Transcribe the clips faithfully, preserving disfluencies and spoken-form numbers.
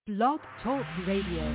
Blog Talk Radio.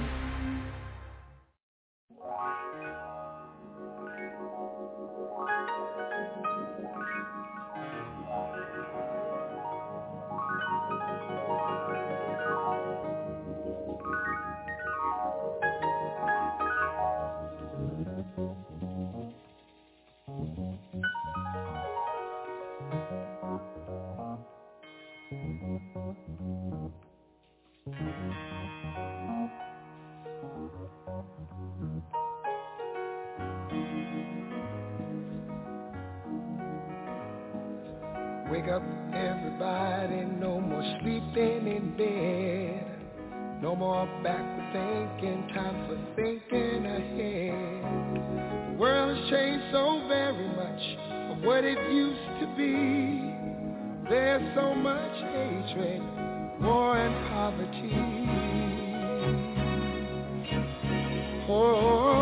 Wake up, everybody, no more sleeping in bed. No more backward thinking, time for thinking ahead. The world has changed so very much from what it used to be. There's so much hatred, war and poverty. Oh,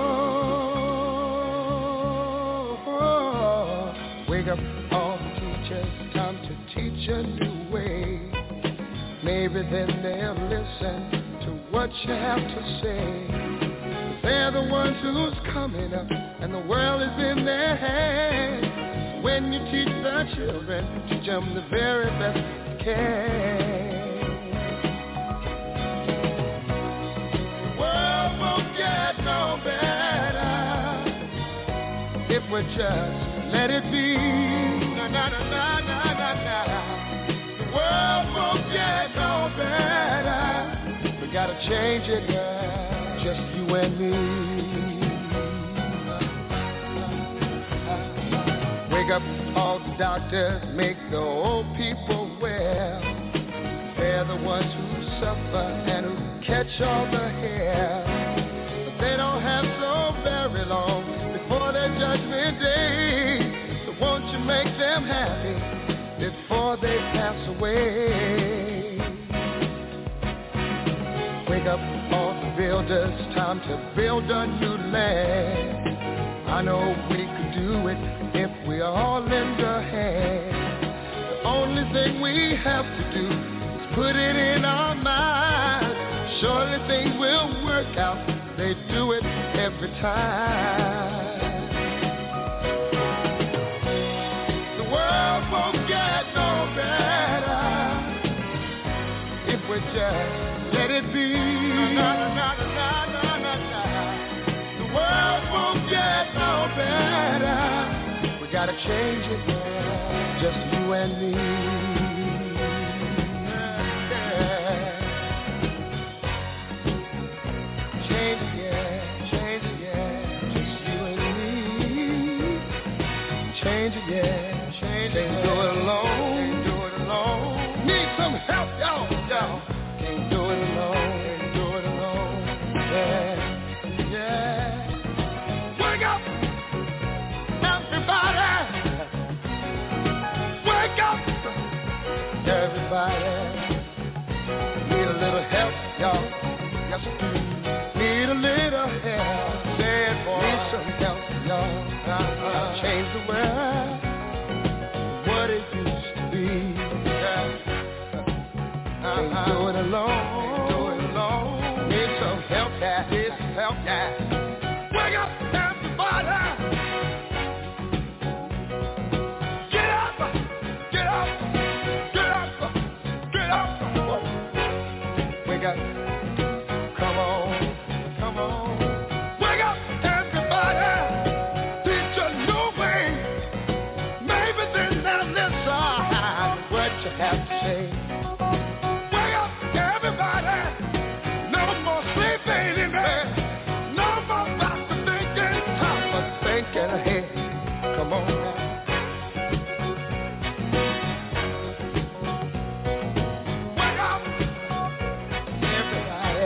oh, oh. Wake up, all the teachers, time to teach a new way. Maybe then they'll listen to what you have to say. They're the ones who's coming up, and the world is in their hands. When you teach the children, teach them the very best you can. The world won't get no better if we just let it be. Na na na na na na na. The world won't get no better. We gotta change it, girl. Just you and me. Wake up, all the doctors, make the old people well. They're the ones who suffer and who catch all the hair. But they don't have so very long before their judgment day. So won't you make them happy before they pass away? Wake up, all the builders, time to build a new land. I know we could do it if we all lend a hand. The only thing we have to do is put it in our minds. Surely things will work out, they do it every time. The world won't get no better if we just let it be. Na, na, na, na, na, na, na. The world won't get no better. We gotta change it, yeah. Just you and me. Yeah. Change it, yeah. Change it, yeah. Just you and me. Change it, yeah. Change it. Can't do it alone. Can't do it alone. Need some help, y'all. Y'all. Can't do it alone. Can't do it alone. Yeah. Yeah. Wake up, everybody. Wake up, everybody. Need a little help, y'all. Yes, we do. Need a little help. Say it, boy. Need some help, y'all. Uh-huh. Change the world, what it used to be. Yeah. Uh-huh. Can't do it alone. Can't do it alone. Need some help, yeah. Need some help, yeah. Wake up, everybody. Get up, get up, get up, get up. Wake up, come on, come on. Wake up, everybody. Teach a new way. Maybe then they'll listen to what you have to say. Wake up, everybody. No more sleeping in bed. No more about to thinking. Time for thinking ahead. Come on now. Wake up, everybody.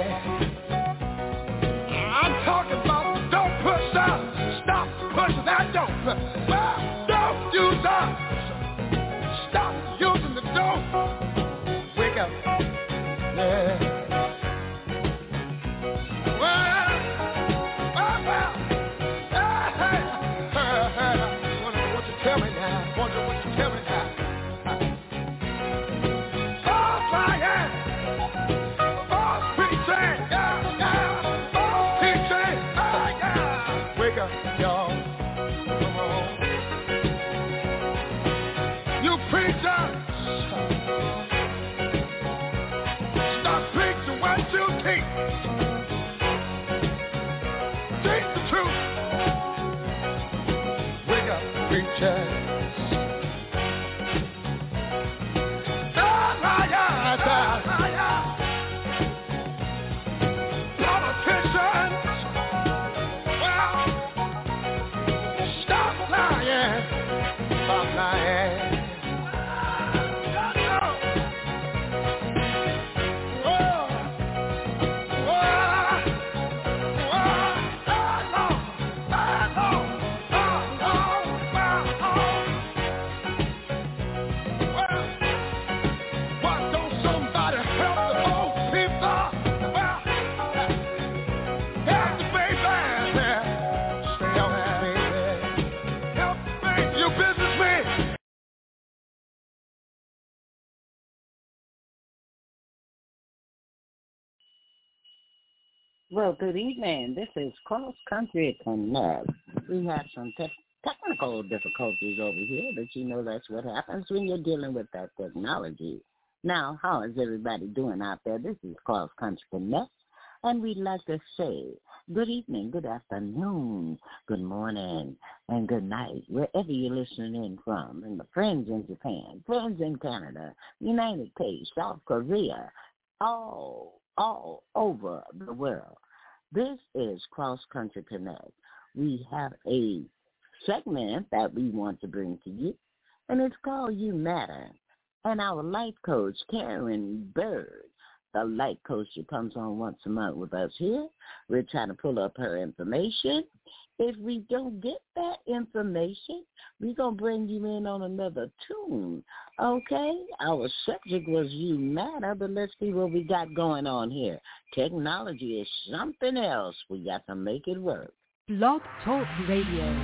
Well, good evening. This is Cross Country Connect. We have some te- technical difficulties over here, but you know that's what happens when you're dealing with that technology. Now, how is everybody doing out there? This is Cross Country Connect, and we'd like to say good evening, good afternoon, good morning, and good night, wherever you're listening in from. And the friends in Japan, friends in Canada, United States, South Korea, all, all over the world. This is Cross Country Connect. We have a segment that we want to bring to you, and it's called You Matter. And our life coach, Karen Bird, the life coach who comes on once a month with us here, we're trying to pull up her information. If we don't get that information, we're going to bring you in on another tune, okay? Our subject was You Matter, but let's see what we got going on here. Technology is something else. We got to make it work. Blog Talk Radio.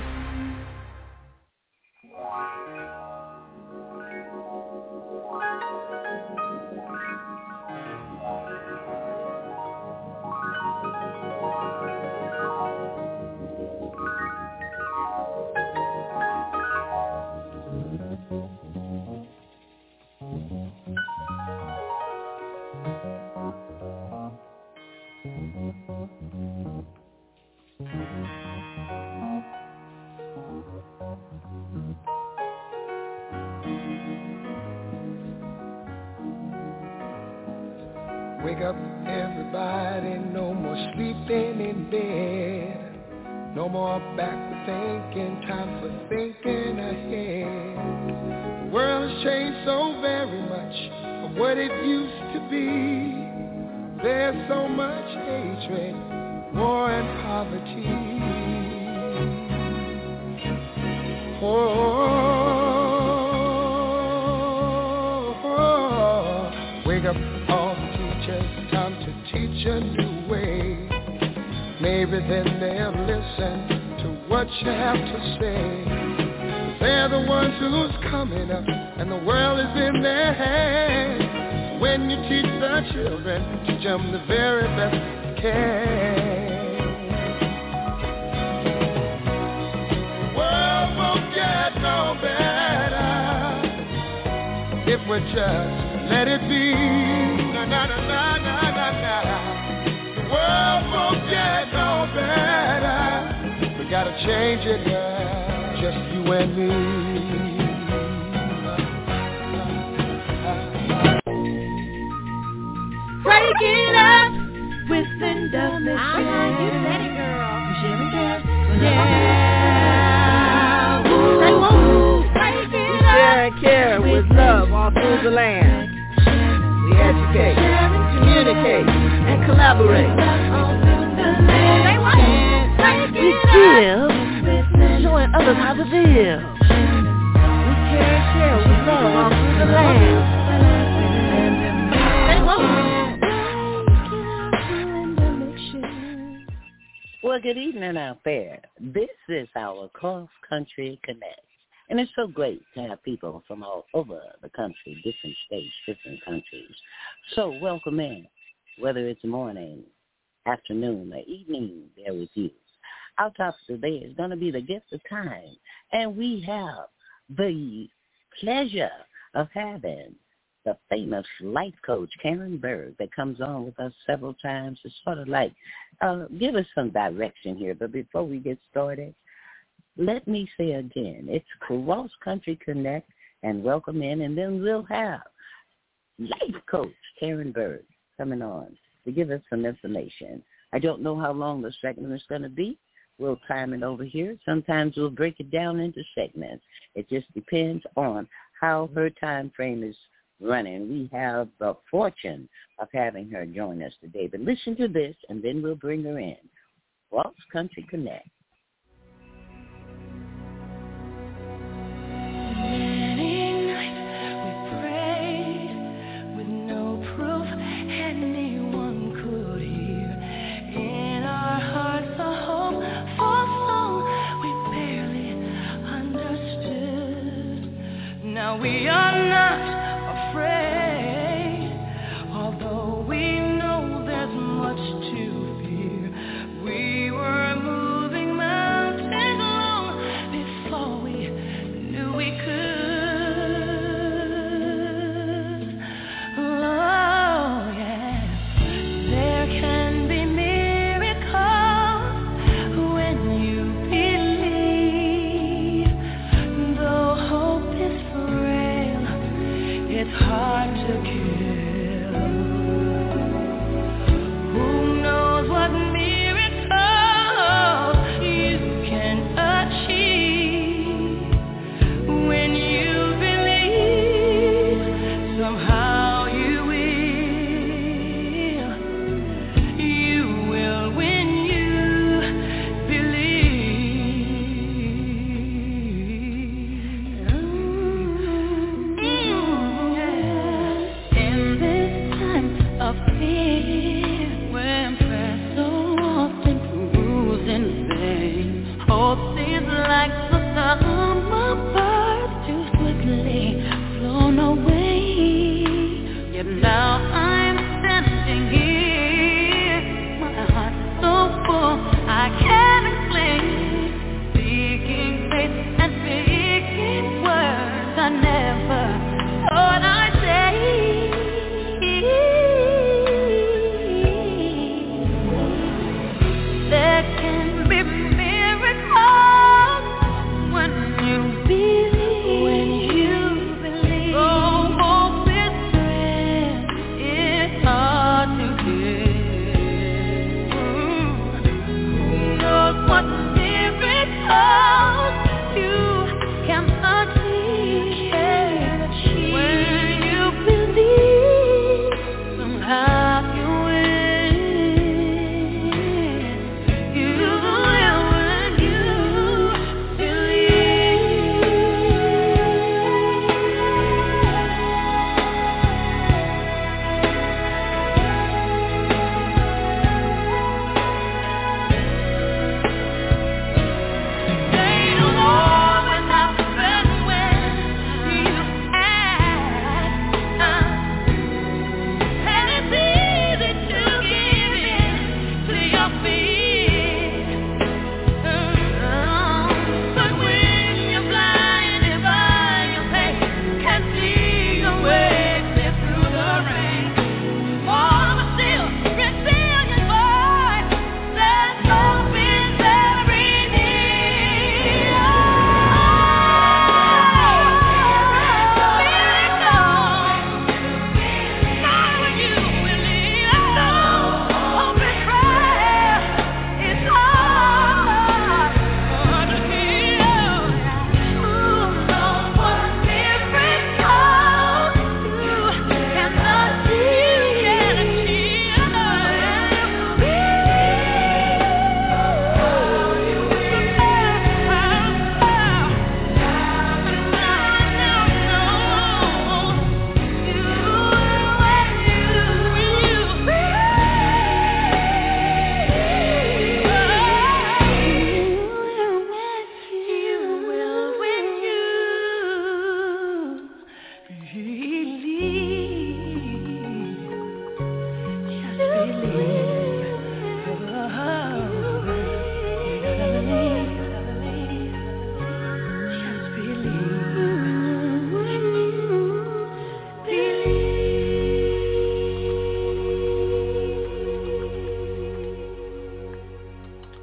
Wake up, everybody, no more sleeping in bed. No more backward thinking, time for thinking ahead. The world has changed so very much from what it used to be. There's so much hatred, war and poverty. Oh, oh, oh. Wake up, all the teachers, time to teach a new way. Maybe then they'll listen to what you have to say. They're the ones who's coming up, and the world is in their hands. When you teach the children, teach them the very best you can. The world won't get no better if we just let it be. Na na na na na na na. The world won't get no better. We gotta change it, girl, just you and me. Break it up with Linda Mitchell. Ah, you said it, girl. Sherry Cass. Yeah. Woo. Break it We share and care with love all through the land. We educate, communicate, and collaborate. Say what? We give, showing others how to live. We care and share with love all through the land. Well, good evening out there. This is our Cross Country Connect. And it's so great to have people from all over the country, different states, different countries. So welcome in, whether it's morning, afternoon, or evening, there with you. Our topic today is going to be the gift of time. And we have the pleasure of having the famous life coach, Karen Bird, that comes on with us several times. It's sort of like, uh, give us some direction here. But before we get started, Let me say again, it's Cross Country Connect, and welcome in, and then we'll have life coach Karen Bird coming on to give us some information. I don't know how long the segment is going to be. We'll time it over here. Sometimes we'll break it down into segments. It just depends on how her time frame is running. We have the fortune of having her join us today. But listen to this, and then we'll bring her in. Cross Country Connect. We are not afraid, although we know there's much to fear. We were moving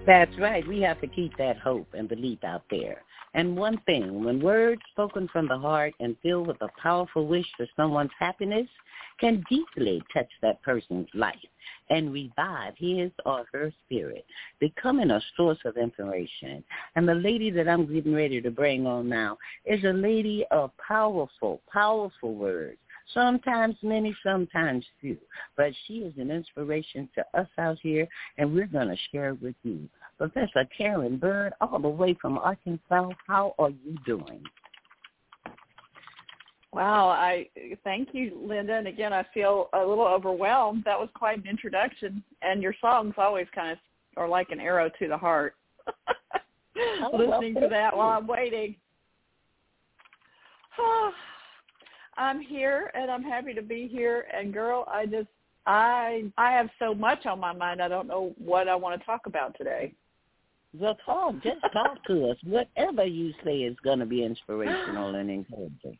That's right. We have to keep that hope and belief out there. And one thing, when words spoken from the heart and filled with a powerful wish for someone's happiness can deeply touch that person's life and revive his or her spirit, becoming a source of inspiration. And the lady that I'm getting ready to bring on now is a lady of powerful, powerful words. Sometimes many, sometimes few. But she is an inspiration to us out here, and we're going to share it with you. Professor Karen Bird, all the way from Arkansas, how are you doing? Wow, I thank you, Linda. And again, I feel a little overwhelmed. That was quite an introduction. And your songs always kind of are like an arrow to the heart. Oh, Listening well, to that while I'm waiting. I'm here, and I'm happy to be here. And, girl, I just, I I have so much on my mind, I don't know what I want to talk about today. Well, talk, just talk to us. Whatever you say is going to be inspirational and encouraging.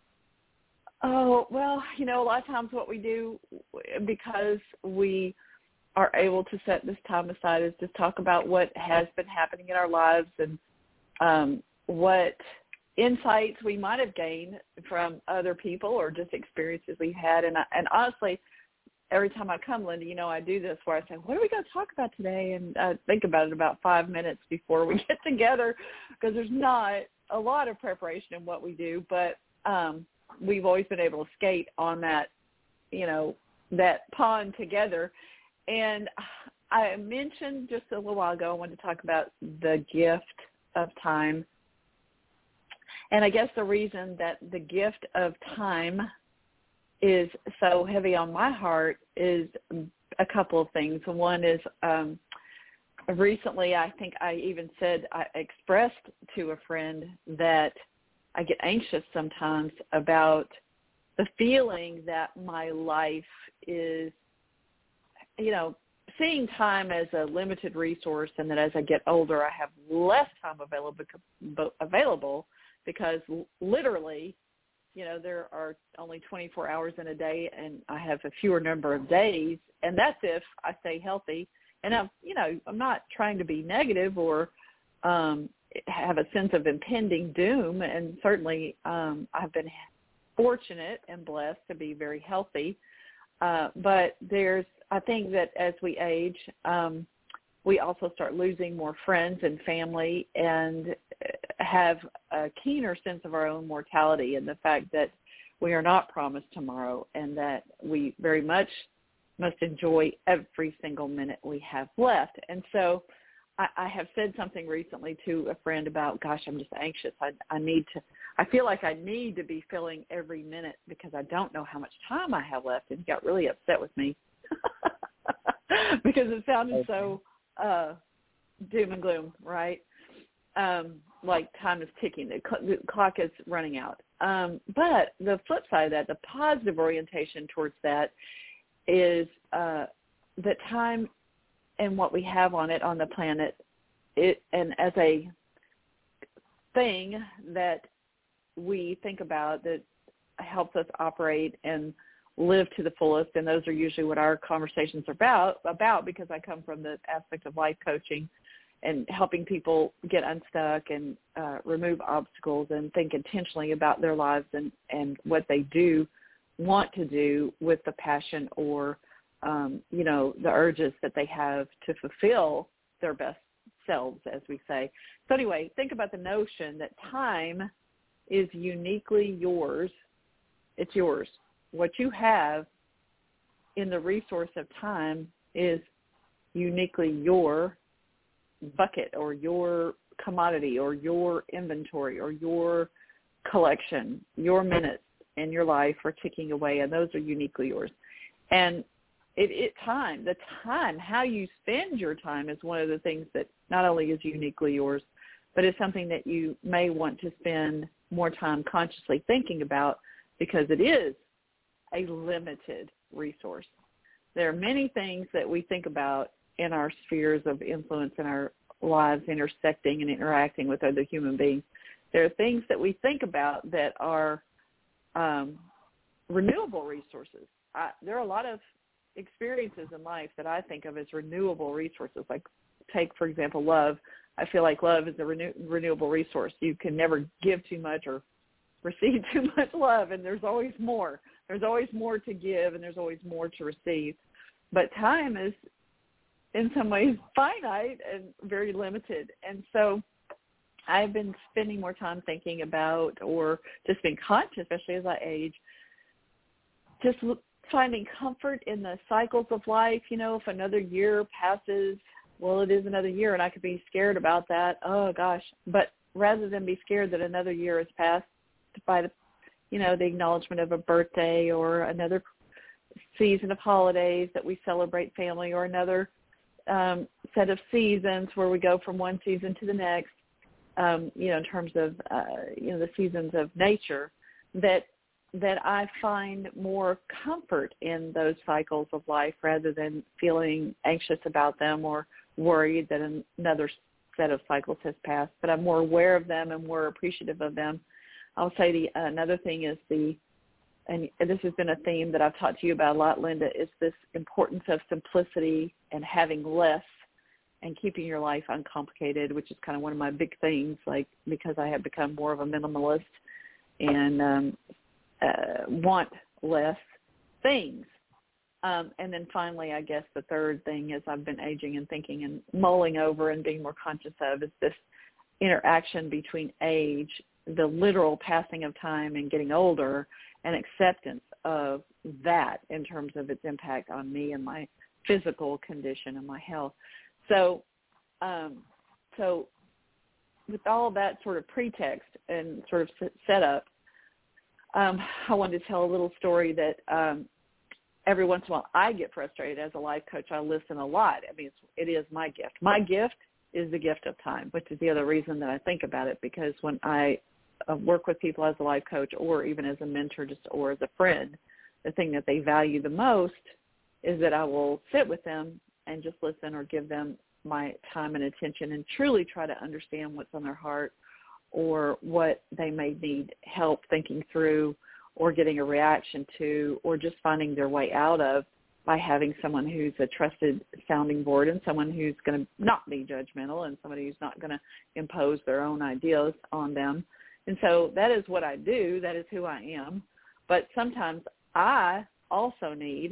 Oh, well, you know, a lot of times what we do, because we are able to set this time aside, is just talk about what has been happening in our lives and um, what insights we might have gained from other people or just experiences we've had. And, I, and honestly, every time I come, Linda, you know, I do this where I say, what are we going to talk about today? And I think about it about five minutes before we get together, because there's not a lot of preparation in what we do, but um, we've always been able to skate on that, you know, that pond together. And I mentioned just a little while ago, I wanted to talk about the gift of time. And I guess the reason that the gift of time is so heavy on my heart is a couple of things. One is um, recently I think I even said, I expressed to a friend that I get anxious sometimes about the feeling that my life is, you know, seeing time as a limited resource, and that as I get older I have less time available available because literally, you know, there are only twenty-four hours in a day, and I have a fewer number of days, and that's if I stay healthy. And I'm, you know, I'm not trying to be negative or um, have a sense of impending doom, and certainly um, I've been fortunate and blessed to be very healthy. Uh, but there's, I think that as we age, um, we also start losing more friends and family, and have a keener sense of our own mortality and the fact that we are not promised tomorrow, and that we very much must enjoy every single minute we have left. And so I, I have said something recently to a friend about, gosh, I'm just anxious. I, I need to, I feel like I need to be filling every minute because I don't know how much time I have left. And he got really upset with me because it sounded okay. so uh, doom and gloom, right? Um, like time is ticking, the, cl- the clock is running out. Um, but the flip side of that, the positive orientation towards that is uh, that time and what we have on it, on the planet, it, and as a thing that we think about that helps us operate and live to the fullest, and those are usually what our conversations are about, about because I come from the aspect of life coaching and helping people get unstuck and uh, remove obstacles and think intentionally about their lives and, and what they do want to do with the passion or, um, you know, the urges that they have to fulfill their best selves, as we say. So anyway, think about the notion that time is uniquely yours. It's yours. What you have in the resource of time is uniquely your bucket or your commodity or your inventory or your collection. Your minutes in your life are ticking away, and those are uniquely yours. And it, it time, the time, how you spend your time is one of the things that not only is uniquely yours, but is something that you may want to spend more time consciously thinking about, because it is a limited resource. There are many things that we think about in our spheres of influence in our lives, intersecting and interacting with other human beings. There are things that we think about that are um, renewable resources. I, there are a lot of experiences in life that I think of as renewable resources, like take, for example, love. I feel like love is a renew- renewable resource. You can never give too much or receive too much love, and there's always more. There's always more to give, and there's always more to receive. But time is, in some ways, finite and very limited. And so I've been spending more time thinking about, or just being conscious, especially as I age, just finding comfort in the cycles of life. You know, if another year passes, well, it is another year, and I could be scared about that. Oh, gosh. But rather than be scared that another year has passed by the, you know, the acknowledgement of a birthday or another season of holidays that we celebrate family, or another um, set of seasons where we go from one season to the next, um, you know, in terms of, uh, you know, the seasons of nature, that that I find more comfort in those cycles of life rather than feeling anxious about them or worried that another set of cycles has passed. But I'm more aware of them and more appreciative of them. I'll say the another thing is the, and this has been a theme that I've talked to you about a lot, Linda, is this importance of simplicity and having less and keeping your life uncomplicated, which is kind of one of my big things, like, because I have become more of a minimalist and um, uh, want less things. Um, and then finally, I guess the third thing is I've been aging and thinking and mulling over and being more conscious of is this interaction between age, the literal passing of time and getting older, and acceptance of that in terms of its impact on me and my physical condition and my health. So, um, so with all that sort of pretext and sort of setup, um, I wanted to tell a little story that um, every once in a while I get frustrated as a life coach. I listen a lot. I mean, it's, it is my gift. My gift is the gift of time, which is the other reason that I think about it, because when I uh, work with people as a life coach or even as a mentor just or as a friend, the thing that they value the most is that I will sit with them and just listen or give them my time and attention and truly try to understand what's on their heart or what they may need help thinking through or getting a reaction to or just finding their way out of by having someone who's a trusted sounding board and someone who's going to not be judgmental and somebody who's not going to impose their own ideas on them. And so that is what I do. That is who I am. But sometimes I also need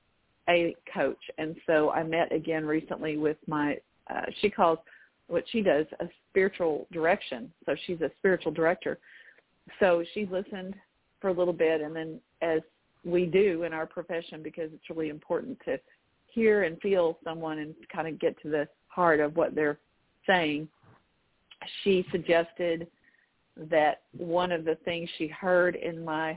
a coach. And so I met again recently with my, uh, she calls what she does a spiritual direction. So she's a spiritual director. So she listened for a little bit, and then as we do in our profession, because it's really important to hear and feel someone and kind of get to the heart of what they're saying, she suggested that one of the things she heard in my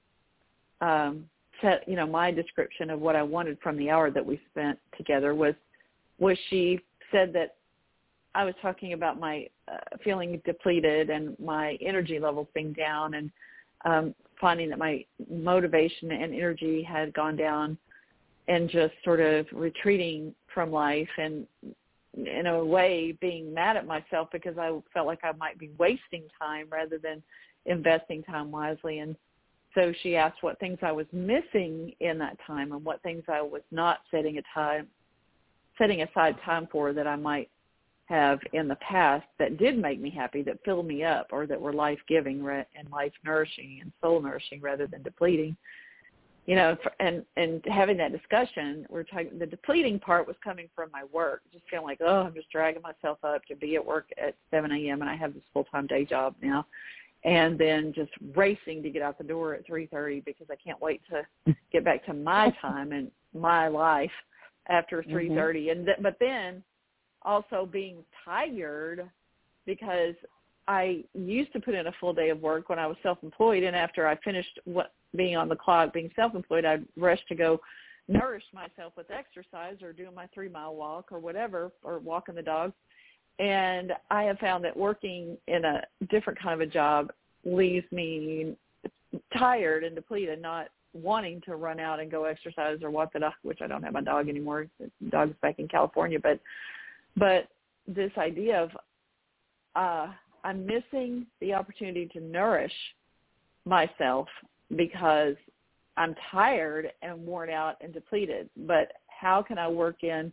um, set, you know, my description of what I wanted from the hour that we spent together was, was she said that I was talking about my uh, feeling depleted and my energy levels being down and um, finding that my motivation and energy had gone down and just sort of retreating from life and in a way being mad at myself because I felt like I might be wasting time rather than investing time wisely. And so she asked what things I was missing in that time and what things I was not setting a time, setting aside time for that I might have in the past that did make me happy, that filled me up, or that were life-giving and life-nourishing and soul-nourishing rather than depleting. You know, and, and having that discussion, we're talking, the depleting part was coming from my work, just feeling like, oh, I'm just dragging myself up to be at work at seven a.m. and I have this full-time day job now, and then just racing to get out the door at three thirty because I can't wait to get back to my time and my life after three thirty. Mm-hmm. And th- but then also being tired because I used to put in a full day of work when I was self-employed, and after I finished what, being on the clock, being self-employed, I'd rush to go nourish myself with exercise or doing my three-mile walk or whatever, or walking the dog. And I have found that working in a different kind of a job leaves me tired and depleted, not wanting to run out and go exercise or walk the dog, which I don't have my dog anymore. The dog's back in California, but But this idea of uh, I'm missing the opportunity to nourish myself because I'm tired and worn out and depleted. But how can I work in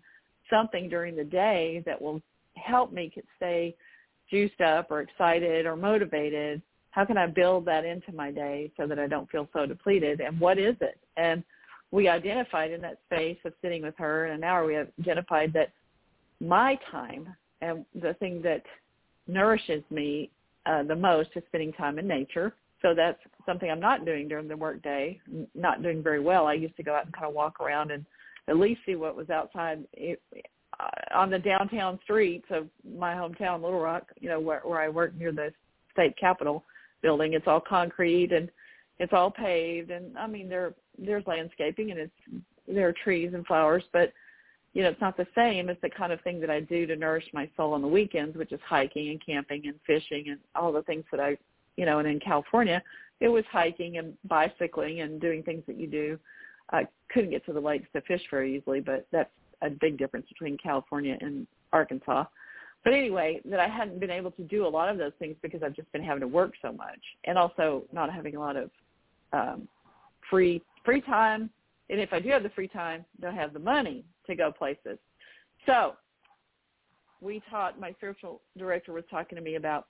something during the day that will help me stay juiced up or excited or motivated? How can I build that into my day so that I don't feel so depleted? And what is it? And we identified in that space of sitting with her in an hour, we identified that my time and the thing that nourishes me uh, the most is spending time in nature. So that's something I'm not doing during the work day, not doing very well. I used to go out and kind of walk around and at least see what was outside it, uh, on the downtown streets of my hometown, Little Rock, you know, where, where I work near the state capitol building. It's all concrete and it's all paved. And, I mean, there there's landscaping and it's there are trees and flowers, but, you know, it's not the same as the kind of thing that I do to nourish my soul on the weekends, which is hiking and camping and fishing and all the things that I, you know, and in California, it was hiking and bicycling and doing things that you do. I couldn't get to the lakes to fish very easily, but that's a big difference between California and Arkansas. But anyway, that I hadn't been able to do a lot of those things because I've just been having to work so much and also not having a lot of um, free free time. And if I do have the free time, don't have the money to go places. So we taught, my spiritual director was talking to me about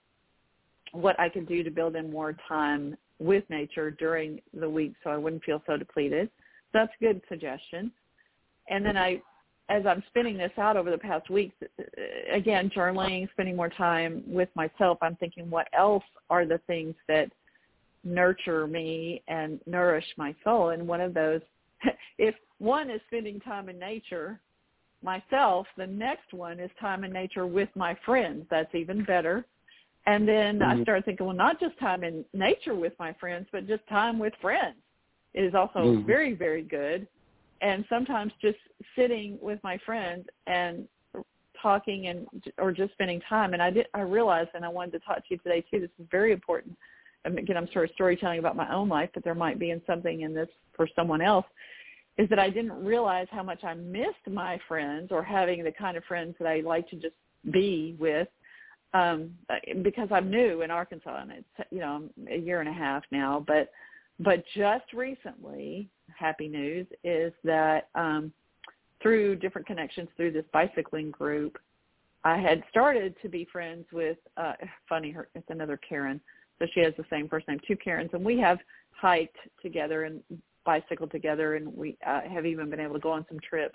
what I could do to build in more time with nature during the week so I wouldn't feel so depleted. So that's a good suggestion. And then I, as I'm spinning this out over the past weeks, again, journaling, spending more time with myself, I'm thinking what else are the things that nurture me and nourish my soul? And one of those, if one is spending time in nature myself, the next one is time in nature with my friends. That's even better. And then mm-hmm. I started thinking, well, not just time in nature with my friends, but just time with friends is also mm-hmm. very, very good. And sometimes just sitting with my friends and talking and or just spending time. And I did. I realized, and I wanted to talk to you today too. This is very important. And again, I'm sort of storytelling about my own life, but there might be in something in this for someone else. Is that I didn't realize how much I missed my friends or having the kind of friends that I like to just be with. Um, because I'm new in Arkansas, and it's, you know, I'm a year and a half now, but but just recently, happy news is that um, through different connections through this bicycling group, I had started to be friends with, uh, funny, her, it's another Karen, so she has the same first name, two Karens, and we have hiked together and bicycled together, and we uh, have even been able to go on some trips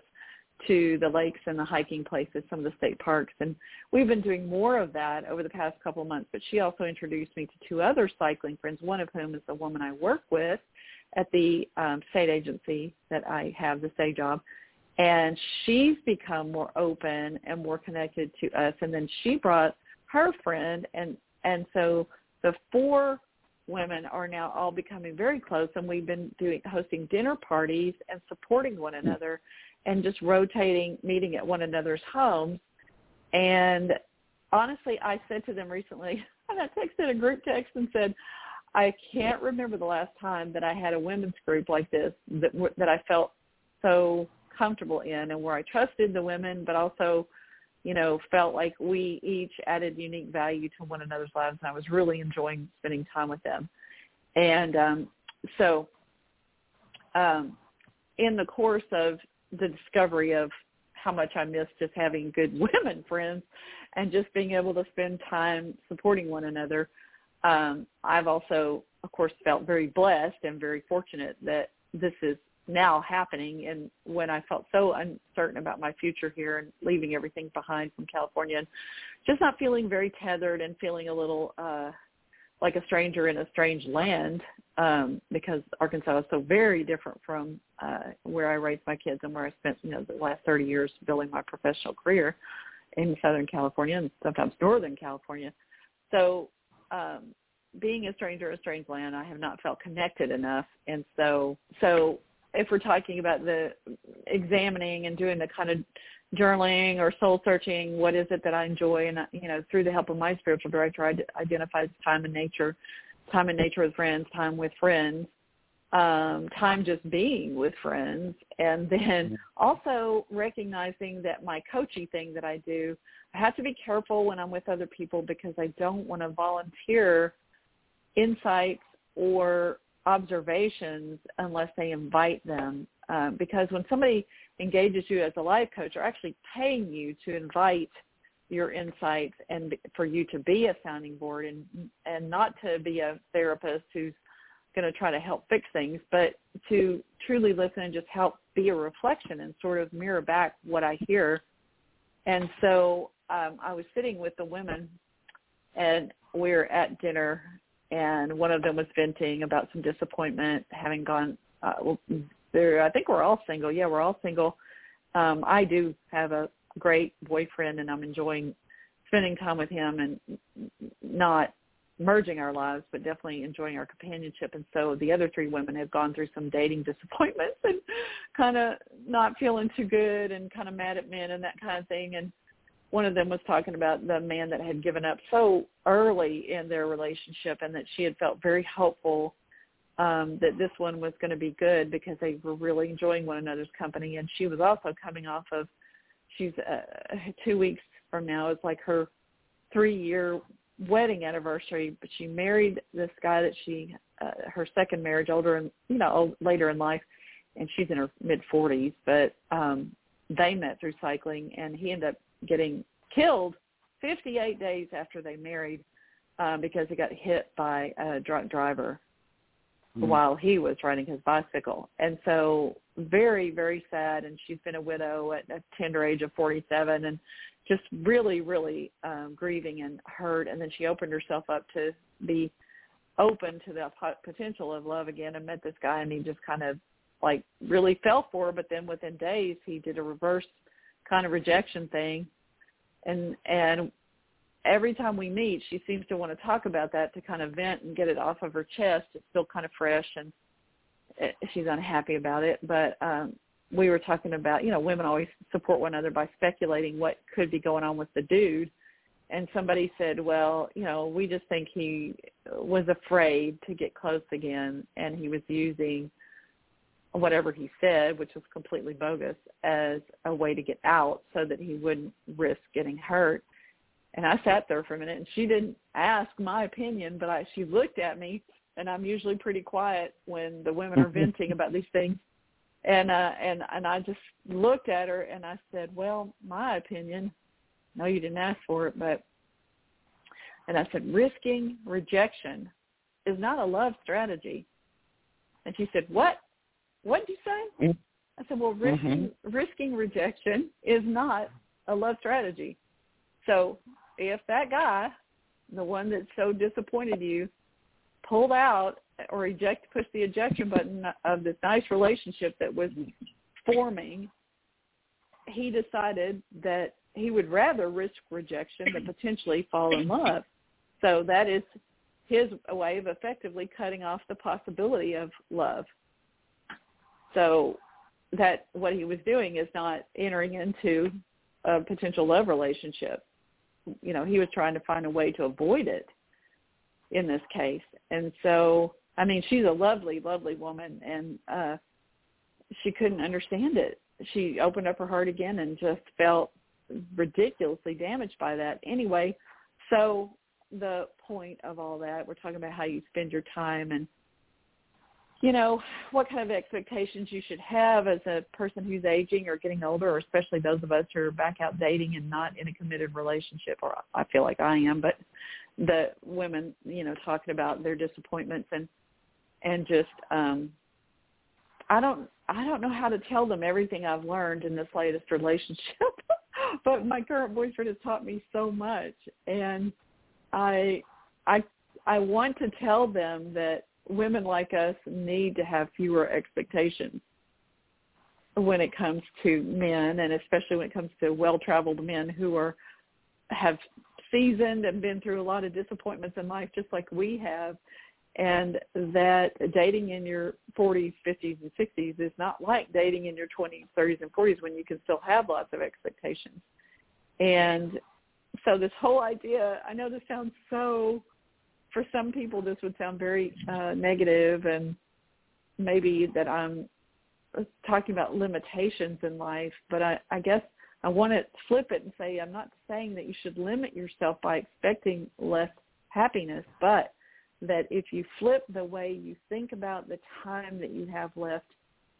to the lakes and the hiking places, some of the state parks. And we've been doing more of that over the past couple of months. But she also introduced me to two other cycling friends, one of whom is the woman I work with at the um, state agency that I have, the state job. And she's become more open and more connected to us. And then she brought her friend. And, and so the four women are now all becoming very close. And we've been doing hosting dinner parties and supporting one another and just rotating, meeting at one another's homes. And honestly, I said to them recently, and I texted a group text and said, I can't remember the last time that I had a women's group like this that that I felt so comfortable in and where I trusted the women, but also, you know, felt like we each added unique value to one another's lives. And I was really enjoying spending time with them. And um, so um, in the course of the discovery of how much I miss just having good women friends and just being able to spend time supporting one another. Um, I've also, of course, felt very blessed and very fortunate that this is now happening. And when I felt so uncertain about my future here and leaving everything behind from California and just not feeling very tethered and feeling a little uh, like a stranger in a strange land, um, because Arkansas is so very different from uh, where I raised my kids and where I spent, you know, the last thirty years building my professional career in Southern California and sometimes Northern California. So um, being a stranger in a strange land, I have not felt connected enough. And so, so if we're talking about the examining and doing the kind of journaling or soul searching, what is it that I enjoy? And, you know, through the help of my spiritual director, I identified time in nature, time in nature with friends, time with friends, um, time just being with friends. And then also recognizing that my coaching thing that I do, I have to be careful when I'm with other people because I don't want to volunteer insights or observations unless they invite them. Uh, because when somebody engages you as a life coach are actually paying you to invite your insights and for you to be a sounding board and and not to be a therapist who's going to try to help fix things, but to truly listen and just help be a reflection and sort of mirror back what I hear. And so um, I was sitting with the women, and we were at dinner, and one of them was venting about some disappointment, having gone, uh, well, there, I think we're all single. Yeah, we're all single. Um, I do have a great boyfriend, and I'm enjoying spending time with him and not merging our lives, but definitely enjoying our companionship. And so the other three women have gone through some dating disappointments and kind of not feeling too good and kind of mad at men and that kind of thing. And one of them was talking about the man that had given up so early in their relationship, and that she had felt very hopeful um, that this one was going to be good because they were really enjoying one another's company. And she was also coming off of, she's uh, two weeks from now is like her three-year wedding anniversary, but she married this guy that she, uh, her second marriage, older and, you know, later in life, and she's in her mid-forties, but um, they met through cycling, and he ended up getting killed fifty-eight days after they married um, because he got hit by a drunk driver mm. while he was riding his bicycle. And so very, very sad, and she's been a widow at a tender age of forty-seven, and just really, really um, grieving and hurt. And then she opened herself up to be open to the potential of love again, and met this guy, and he just kind of like really fell for her. But then within days, he did a reverse kind of rejection thing. And, and every time we meet, she seems to want to talk about that to kind of vent and get it off of her chest. It's still kind of fresh, and it, she's unhappy about it. But um, we were talking about, you know, women always support one another by speculating what could be going on with the dude. And somebody said, well, you know, we just think he was afraid to get close again, and he was using whatever he said, which was completely bogus, as a way to get out so that he wouldn't risk getting hurt. And I sat there for a minute, and she didn't ask my opinion, but I, she looked at me, and I'm usually pretty quiet when the women are venting about these things. And uh, and and I just looked at her, and I said, well, my opinion, no, you didn't ask for it, but, and I said, risking rejection is not a love strategy. And she said, what? What did you say? Mm-hmm. I said, well, risking, mm-hmm. risking rejection is not a love strategy. So if that guy, the one that so disappointed you, pulled out or eject, pushed the ejection button of this nice relationship that was forming, he decided that he would rather risk rejection than potentially fall in love. So that is his way of effectively cutting off the possibility of love. So that what he was doing is not entering into a potential love relationship. You know, he was trying to find a way to avoid it in this case. And so, I mean, she's a lovely, lovely woman, and uh, she couldn't understand it. She opened up her heart again and just felt ridiculously damaged by that. Anyway, so the point of all that, we're talking about how you spend your time and, you know, what kind of expectations you should have as a person who's aging or getting older, or especially those of us who are back out dating and not in a committed relationship, or I feel like I am, but the women, you know, talking about their disappointments and, and just, um, I don't, I don't know how to tell them everything I've learned in this latest relationship, but my current boyfriend has taught me so much. And I, I, I want to tell them that women like us need to have fewer expectations when it comes to men, and especially when it comes to well-traveled men who are have seasoned and been through a lot of disappointments in life just like we have, and that dating in your forties, fifties, and sixties is not like dating in your twenties, thirties, and forties when you can still have lots of expectations. And so this whole idea, I know this sounds so, for some people this would sound very uh, negative, and maybe that I'm talking about limitations in life, but I, I guess I want to flip it and say I'm not saying that you should limit yourself by expecting less happiness, but that if you flip the way you think about the time that you have left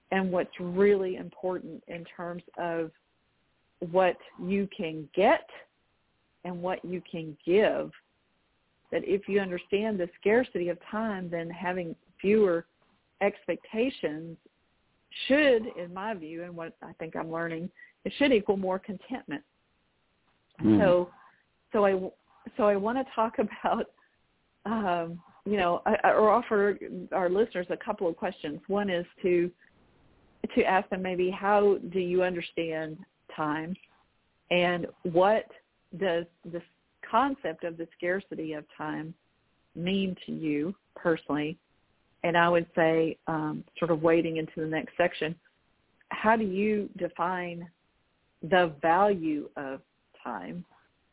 and what's really important in terms of what you can get and what you can give, that if you understand the scarcity of time, then having fewer expectations should, in my view, and what I think I'm learning, it should equal more contentment. Mm. So, so I, so I want to talk about, um, you know, I, or offer our listeners a couple of questions. One is to, to ask them maybe, how do you understand time, and what does this concept of the scarcity of time mean to you personally? And I would say, um, sort of wading into the next section, how do you define the value of time?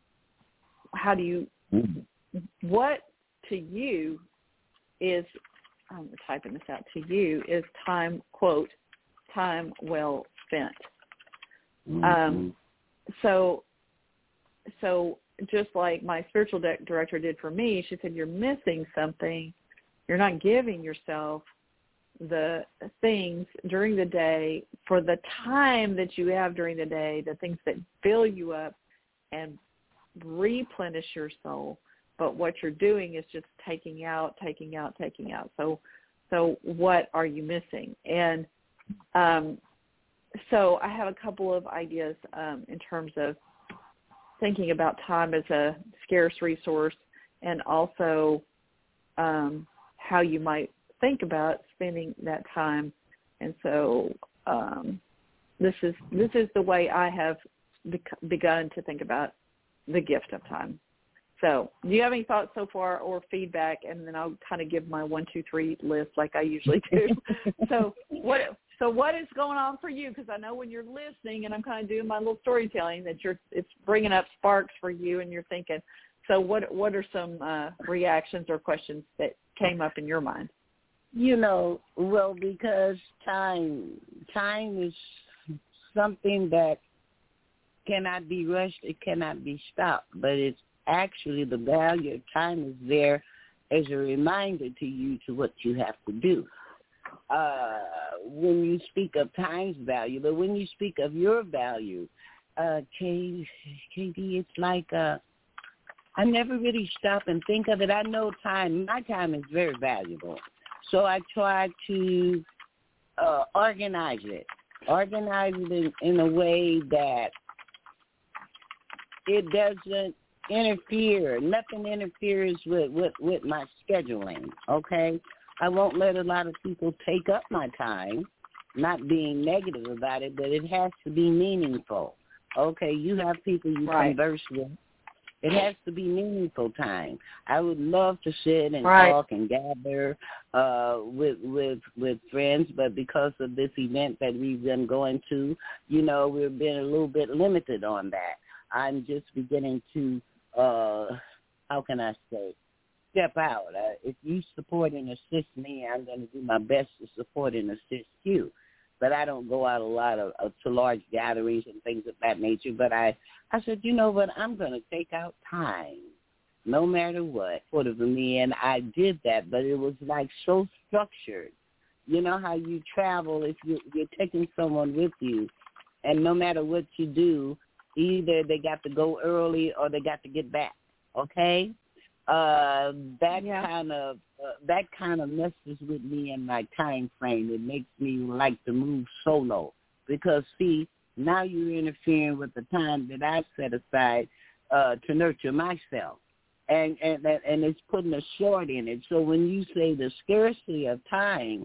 How do you, what to you is, I'm typing this out, to you is time, quote, time well spent. Mm-hmm. Um, so, so just like my spiritual de- director did for me, she said, you're missing something. You're not giving yourself the things during the day, for the time that you have during the day, the things that fill you up and replenish your soul. But what you're doing is just taking out, taking out, taking out. So, so what are you missing? And um, so I have a couple of ideas um, in terms of thinking about time as a scarce resource, and also um, how you might think about spending that time. And so um, this is this is the way I have bec- begun to think about the gift of time. So do you have any thoughts so far or feedback? And then I'll kind of give my one, two, three list like I usually do. so what so what is going on for you? Because I know when you're listening and I'm kind of doing my little storytelling that you're it's bringing up sparks for you, and you're thinking, so what what are some uh, reactions or questions that came up in your mind? You know, well, because time time is something that cannot be rushed, it cannot be stopped, but it's actually the value of time is there as a reminder to you to what you have to do. Uh, when you speak of time's value, but when you speak of your value, uh, K D, it's like uh, I never really stop and think of it. I know time, my time is very valuable. So I try to uh, organize it, organize it in, in a way that it doesn't interfere. Nothing interferes with, with, with my scheduling, okay? I won't let a lot of people take up my time, not being negative about it, but it has to be meaningful. Okay, you have people you right. converse with. It has to be meaningful time. I would love to sit and right. talk and gather uh, with with with friends, but because of this event that we've been going to, you know, we've been a little bit limited on that. I'm just beginning to, uh, how can I say, step out. Uh, if you support and assist me, I'm going to do my best to support and assist you. But I don't go out a lot of, of to large gatherings and things of that nature. But I, I said, you know what, I'm going to take out time, no matter what, for me. And I did that, but it was like so structured. You know how you travel, if you, you're taking someone with you, and no matter what you do, either they got to go early or they got to get back, okay? Uh, that yeah. kind of uh, that kind of messes with me in my time frame. It makes me like to move solo because, see, now you're interfering with the time that I set aside uh, to nurture myself, and, and and it's putting a short in it. So when you say the scarcity of time,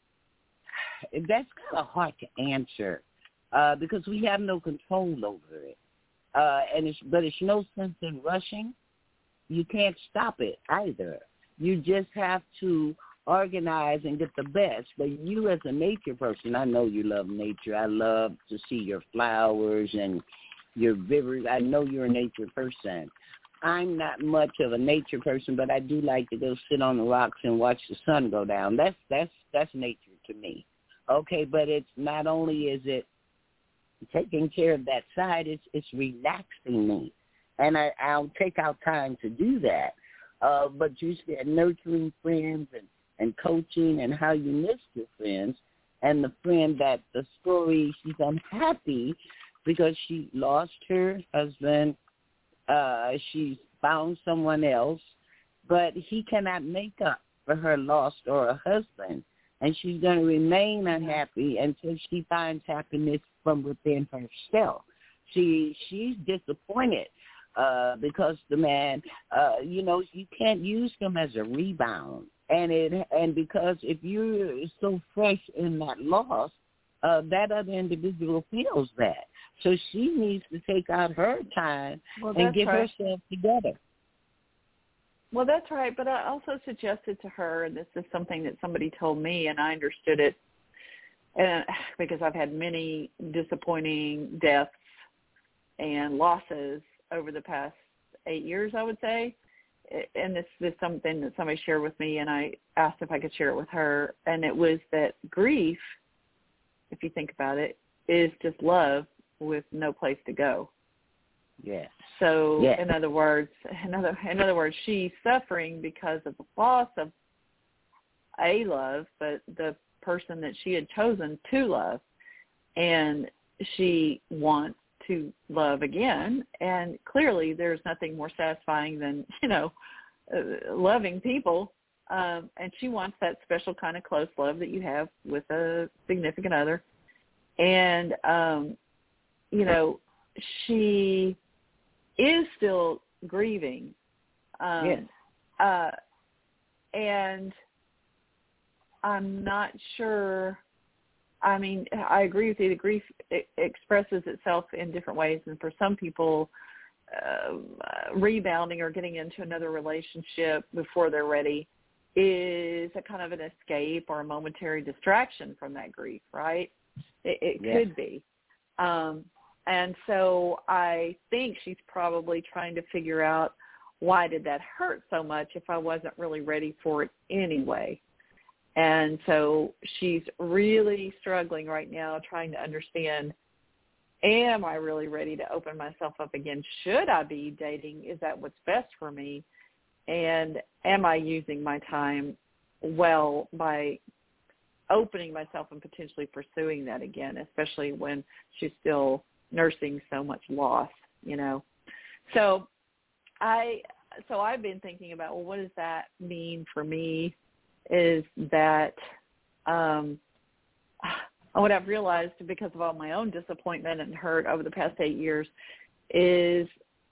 that's kind of hard to answer uh, because we have no control over it. Uh, and it's, but it's no sense in rushing. You can't stop it either. You just have to organize and get the best. But you as a nature person, I know you love nature. I love to see your flowers and your rivers. I know you're a nature person. I'm not much of a nature person, but I do like to go sit on the rocks and watch the sun go down. That's that's that's nature to me. Okay, but it's not only is it taking care of that side, it's it's relaxing me. And I, I'll take out time to do that. Uh, but you said nurturing friends and, and coaching and how you miss your friends. and the friend that the story, she's unhappy because she lost her husband. Uh, she's found someone else, but he cannot make up for her loss or her husband. And she's going to remain unhappy until she finds happiness from within herself. She she's disappointed uh, because the man, uh, you know, you can't use him as a rebound. And it and because if you're so fresh in that loss, uh, that other individual feels that. So she needs to take out her time well, and get right. herself together. Well, that's right, but I also suggested to her, and this is something that somebody told me, and I understood it uh, because I've had many disappointing deaths and losses over the past eight years, I would say. And this is something that somebody shared with me, and I asked if I could share it with her, and it was that grief, if you think about it, is just love with no place to go. Yes. So yes. in other words, in other in other words, she's suffering because of the loss of a love, but the person that she had chosen to love, and she wants to love again. And clearly, there's nothing more satisfying than you know uh, loving people. Um, and she wants that special kind of close love that you have with a significant other. And um, you know, she is still grieving. Um, yes. Uh, and I'm not sure, I mean, I agree with you. The grief it expresses itself in different ways. And for some people, uh, rebounding or getting into another relationship before they're ready is a kind of an escape or a momentary distraction from that grief, right? It, it yes. could be. Um, And so I think she's probably trying to figure out, why did that hurt so much if I wasn't really ready for it anyway? And so she's really struggling right now trying to understand, am I really ready to open myself up again? Should I be dating? Is that what's best for me? And am I using my time well by opening myself and potentially pursuing that again, especially when she's still nursing so much loss, you know. So I so I've been thinking about, well, what does that mean for me? Is that um, what I've realized because of all my own disappointment and hurt over the past eight years is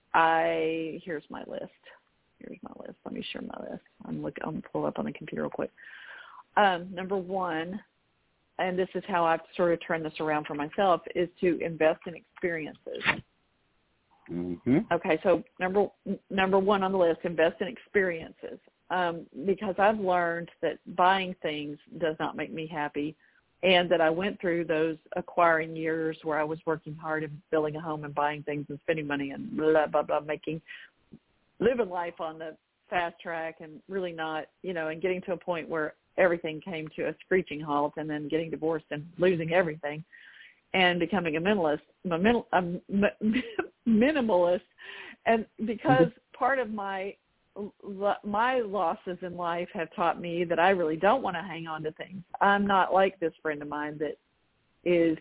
I here's my list. Here's my list. Let me share my list. I'm look. I'm gonna pull up on the computer real quick. Um, number one. And this is how I've sort of turned this around for myself, is to invest in experiences. Mm-hmm. Okay, so number number one on the list, invest in experiences. Um, because I've learned that buying things does not make me happy, and that I went through those acquiring years where I was working hard and building a home and buying things and spending money and blah, blah, blah, making, living life on the fast track and really not, you know, and getting to a point where everything came to a screeching halt, and then getting divorced and losing everything and becoming a minimalist, a minimalist. And because part of my, my losses in life have taught me that I really don't want to hang on to things. I'm not like this friend of mine that is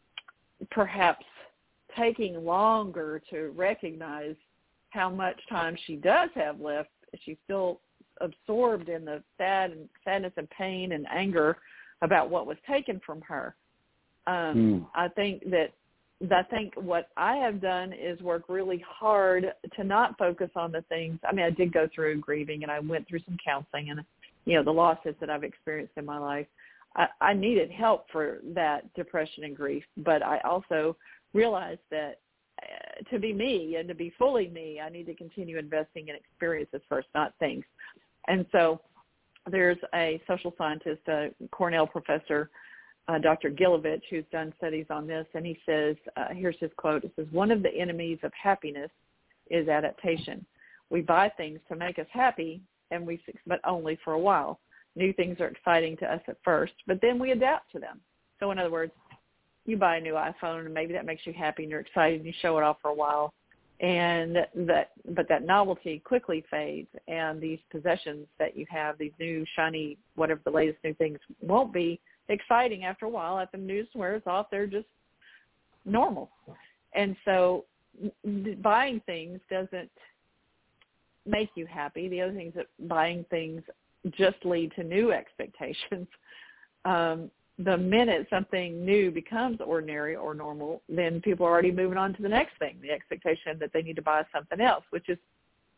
perhaps taking longer to recognize how much time she does have left. She's still absorbed in the sad and sadness and pain and anger about what was taken from her. Um, mm. I think that I think what I have done is work really hard to not focus on the things. I mean, I did go through grieving, and I went through some counseling, and you know the losses that I've experienced in my life. I, I needed help for that depression and grief, but I also realized that uh, to be me and to be fully me, I need to continue investing in experiences first, not things. And so there's a social scientist, a Cornell professor, uh, Doctor Gilovich, who's done studies on this, and he says, uh, here's his quote, it says, one of the enemies of happiness is adaptation. We buy things to make us happy, and we but only for a while. New things are exciting to us at first, but then we adapt to them. So in other words, you buy a new iPhone, and maybe that makes you happy, and you're excited, and you show it off for a while. And that, but that novelty quickly fades, and these possessions that you have, these new shiny, whatever the latest new things won't be, exciting after a while. After the news wears off, they're just normal. And so buying things doesn't make you happy. The other thing is that buying things just lead to new expectations. Um, the minute something new becomes ordinary or normal, then people are already moving on to the next thing, the expectation that they need to buy something else, which is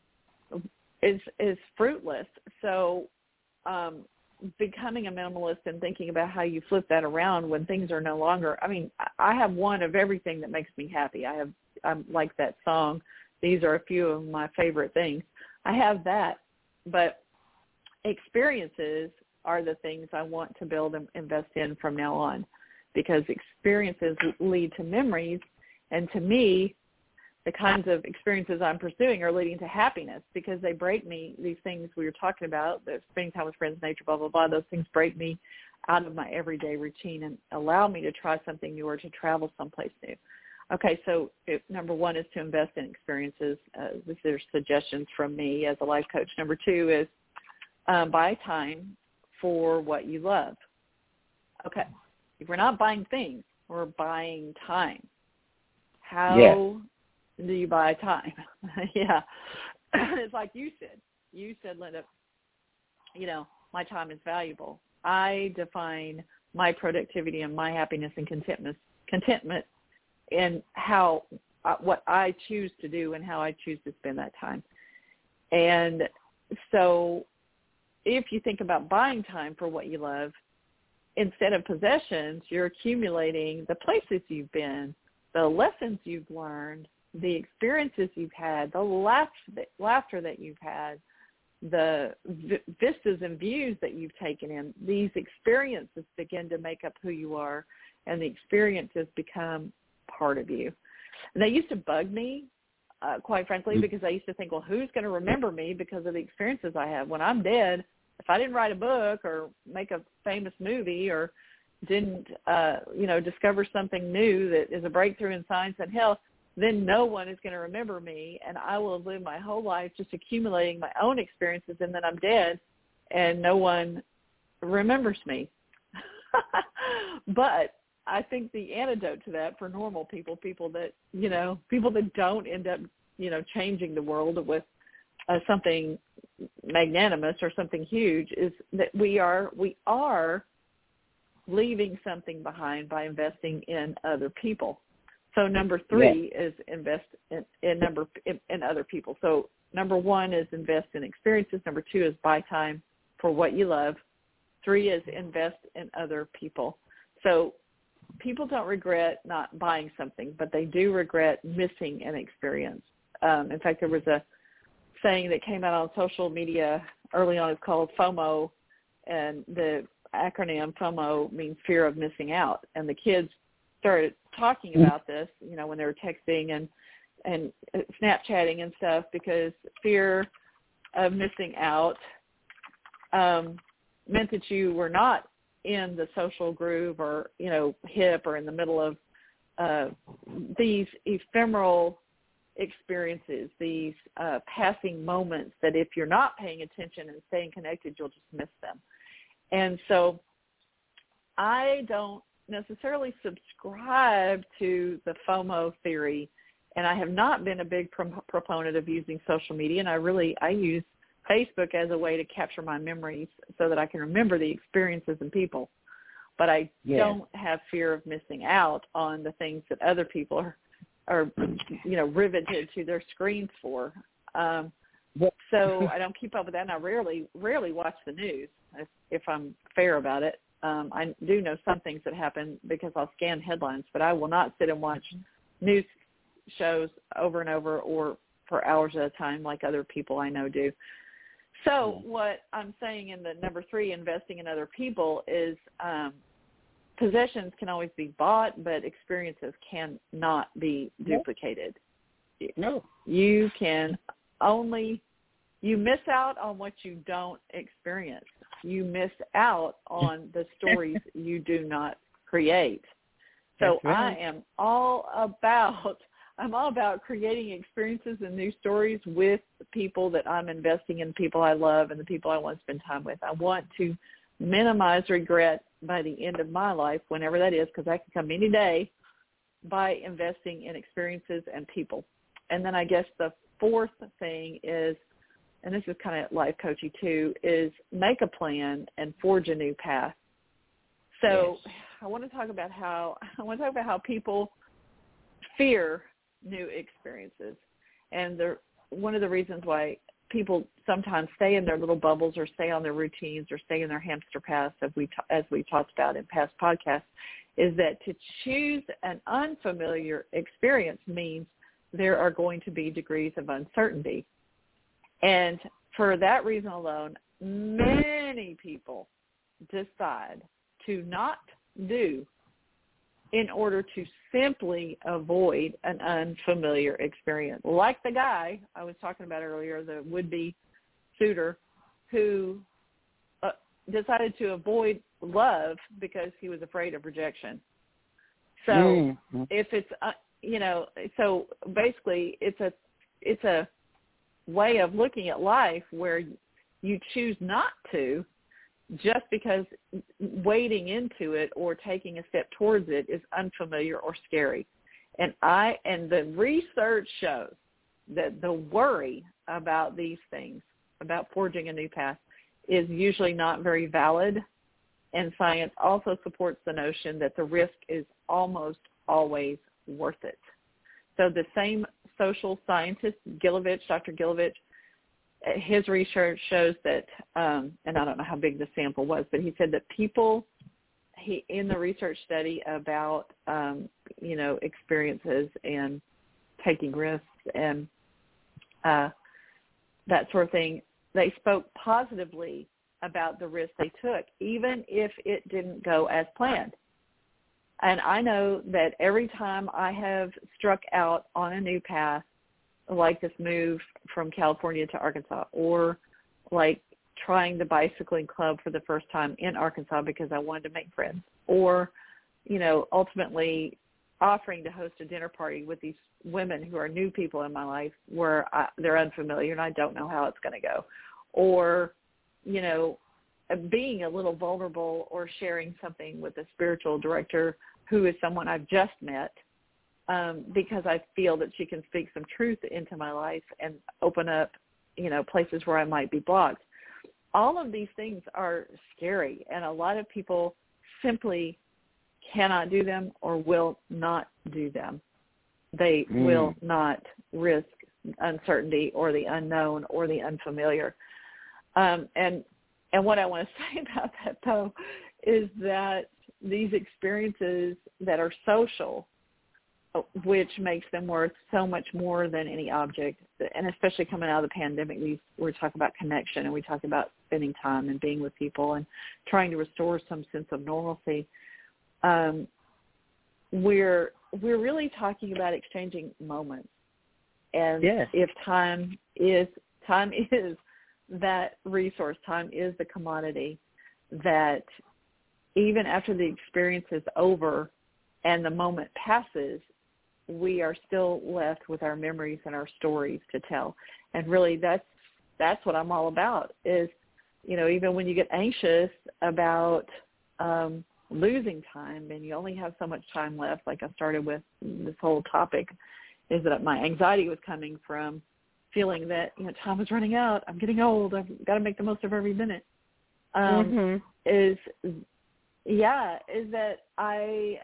is is fruitless. So um, becoming a minimalist and thinking about how you flip that around when things are no longer, I mean, I have one of everything that makes me happy. I have, I'm like that song, these are a few of my favorite things. I have that, but experiences are the things I want to build and invest in from now on, because experiences lead to memories. And to me, the kinds of experiences I'm pursuing are leading to happiness, because they break me, these things we were talking about, the spending time with friends, nature, blah, blah, blah, those things break me out of my everyday routine and allow me to try something new or to travel someplace new. Okay, so it, number one is to invest in experiences. Uh, this is suggestions from me as a life coach. Number two is um, buy time for what you love. Okay, if we're not buying things, we're buying time. How yeah. do you buy time? yeah, it's like you said. You said, Linda, you know, my time is valuable. I define my productivity and my happiness and contentment, contentment in how, uh, what I choose to do and how I choose to spend that time. And so if you think about buying time for what you love, instead of possessions, you're accumulating the places you've been, the lessons you've learned, the experiences you've had, the laugh, laughter that you've had, the v- vistas and views that you've taken in. These experiences begin to make up who you are, and the experiences become part of you. And they used to bug me, uh, quite frankly, because I used to think, well, who's going to remember me because of the experiences I have? When I'm dead, if I didn't write a book or make a famous movie or didn't, uh, you know, discover something new that is a breakthrough in science and health, then no one is going to remember me, and I will have lived my whole life just accumulating my own experiences, and then I'm dead, and no one remembers me. But I think the antidote to that for normal people, people that, you know, people that don't end up, you know, changing the world with uh, something magnanimous or something huge, is that we are, we are leaving something behind by investing in other people. So number three yeah. is invest in, in number in, in other people. So number one is invest in experiences. Number two is buy time for what you love. Three is invest in other people. So people don't regret not buying something, but they do regret missing an experience. Um, in fact, there was a saying that came out on social media early on. It's called FOMO, and the acronym FOMO means fear of missing out. And the kids started talking about this, you know, when they were texting and, and Snapchatting and stuff, because fear of missing out um, meant that you were not in the social groove or, you know, hip or in the middle of uh, these ephemeral experiences, these uh, passing moments that if you're not paying attention and staying connected, you'll just miss them. And so I don't necessarily subscribe to the FOMO theory, and I have not been a big pro- proponent of using social media, and I really, I use Facebook as a way to capture my memories so that I can remember the experiences and people. But I yeah. don't have fear of missing out on the things that other people are, are you know, riveted to their screens for. Um, so I don't keep up with that, and I rarely, rarely watch the news, if, if I'm fair about it. Um, I do know some things that happen because I'll scan headlines, but I will not sit and watch news shows over and over or for hours at a time like other people I know do. So what I'm saying in the number three, investing in other people, is um, possessions can always be bought, but experiences cannot be duplicated. No. You can only, you miss out on what you don't experience. You miss out on the stories you do not create. So right. I am all about, I'm all about creating experiences and new stories with the people that I'm investing in, people I love and the people I want to spend time with. I want to minimize regret by the end of my life, whenever that is, because that can come any day, by investing in experiences and people. And then I guess the fourth thing is, and this is kind of life coaching too, is make a plan and forge a new path. So yes. I want to talk about how I want to talk about how people fear new experiences, and the one of the reasons why people sometimes stay in their little bubbles or stay on their routines or stay in their hamster paths, as we as we talked about in past podcasts, is that to choose an unfamiliar experience means there are going to be degrees of uncertainty. And for that reason alone, many people decide to not do in order to simply avoid an unfamiliar experience. Like the guy I was talking about earlier, the would-be suitor, who uh, decided to avoid love because he was afraid of rejection. So mm-hmm. if it's, uh, you know, so basically it's a it's a way of looking at life where you choose not to, just because wading into it or taking a step towards it is unfamiliar or scary. And I and the research shows that the worry about these things, about forging a new path, is usually not very valid. And science also supports the notion that the risk is almost always worth it. So the same social scientist, Gilovich, Doctor Gilovich, his research shows that, um, and I don't know how big the sample was, but he said that people, he in the research study about, um, you know, experiences and taking risks and uh, that sort of thing, they spoke positively about the risk they took, even if it didn't go as planned. And I know that every time I have struck out on a new path, like this move from California to Arkansas, or like trying the bicycling club for the first time in Arkansas because I wanted to make friends, or, you know, ultimately offering to host a dinner party with these women who are new people in my life where I, they're unfamiliar and I don't know how it's going to go, or, you know, being a little vulnerable or sharing something with a spiritual director who is someone I've just met, um, because I feel that she can speak some truth into my life and open up, you know, places where I might be blocked. All of these things are scary, and a lot of people simply cannot do them or will not do them. They mm. will not risk uncertainty or the unknown or the unfamiliar. Um, and and what I want to say about that, though, is that these experiences that are social, which makes them worth so much more than any object, and especially coming out of the pandemic, we we talk about connection and we talk about spending time and being with people and trying to restore some sense of normalcy. Um, we're we're really talking about exchanging moments, and yes. if time is time is that resource, time is the commodity that even after the experience is over and the moment passes, we are still left with our memories and our stories to tell. And really that's that's what I'm all about is, you know, even when you get anxious about um, losing time and you only have so much time left, like I started with this whole topic, is that my anxiety was coming from feeling that, you know, time is running out. I'm getting old. I've got to make the most of every minute. Um, mm-hmm. Is, yeah, is that I,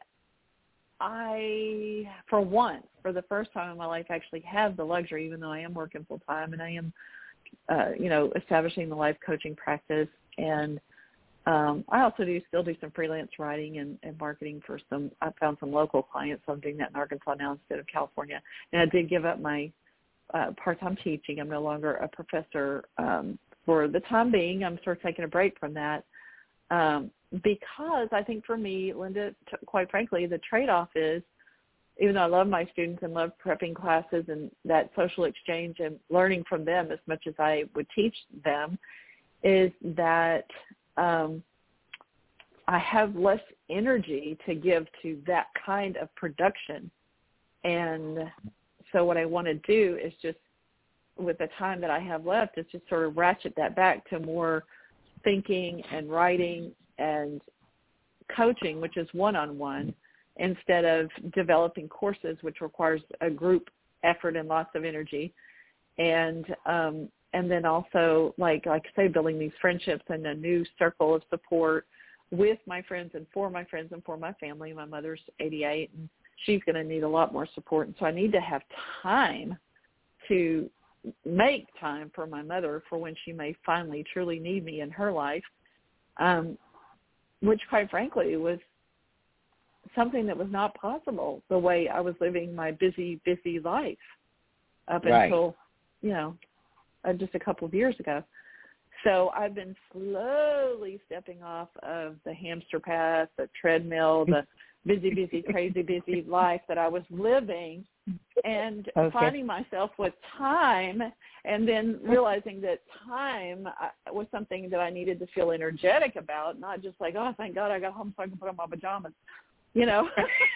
I, for once, for the first time in my life, actually have the luxury, even though I am working full time and I am, uh, you know, establishing the life coaching practice. And um, I also do still do some freelance writing and, and marketing for some, I found some local clients. So I'm doing that in Arkansas now instead of California. And I did give up my Uh, part-time teaching. I'm no longer a professor um, for the time being. I'm sort of taking a break from that um, because I think for me, Linda, t- quite frankly, the trade-off is, even though I love my students and love prepping classes and that social exchange and learning from them as much as I would teach them, is that um, I have less energy to give to that kind of production. And so what I want to do is just, with the time that I have left, is just sort of ratchet that back to more thinking and writing and coaching, which is one-on-one, instead of developing courses, which requires a group effort and lots of energy. And um, and then also, like like I say, building these friendships and a new circle of support with my friends and for my friends and for my family. My mother's eighty-eight, and she's going to need a lot more support. And so I need to have time to make time for my mother for when she may finally truly need me in her life, um, which, quite frankly, was something that was not possible the way I was living my busy, busy life up right. until, you know, uh, just a couple of years ago. So I've been slowly stepping off of the hamster path, the treadmill, the busy, busy, crazy, busy life that I was living, and okay. finding myself with time, and then realizing that time was something that I needed to feel energetic about, not just like, oh, thank God I got home so I can put on my pajamas, you know.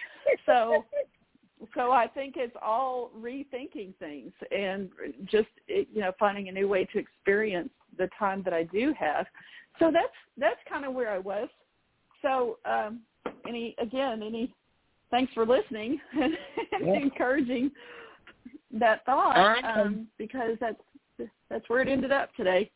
so so I think it's all rethinking things and just, you know, finding a new way to experience the time that I do have. So that's that's kind of where I was. So um, any again, any thanks for listening and yeah. encouraging that thought, um, because that's that's where it ended up today.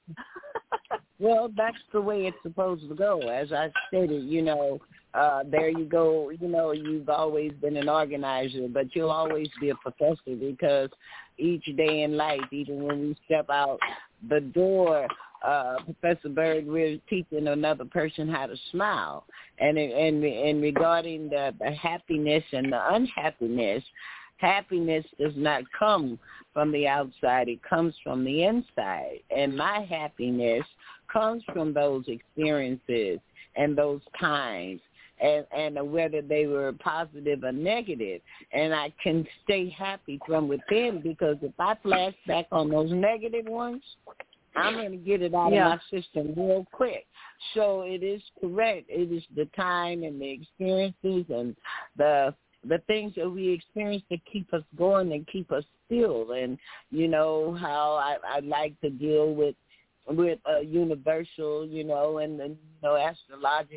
Well, that's the way it's supposed to go. As I stated, you know, uh, there you go. You know, you've always been an organizer, but you'll always be a professor, because each day in life, even when we step out the door, uh, Professor Bird, we're teaching another person how to smile. And and and regarding the, the happiness and the unhappiness, happiness does not come from the outside. It comes from the inside. And my happiness comes from those experiences and those times, and, and whether they were positive or negative. And I can stay happy from within, because if I flash back on those negative ones, I'm going to get it out yeah. of my system real quick. So it is correct. It is the time and the experiences and the the things that we experience that keep us going and keep us still. And, you know, how I, I like to deal with with uh, universal, you know, and, and, you know, astrologically,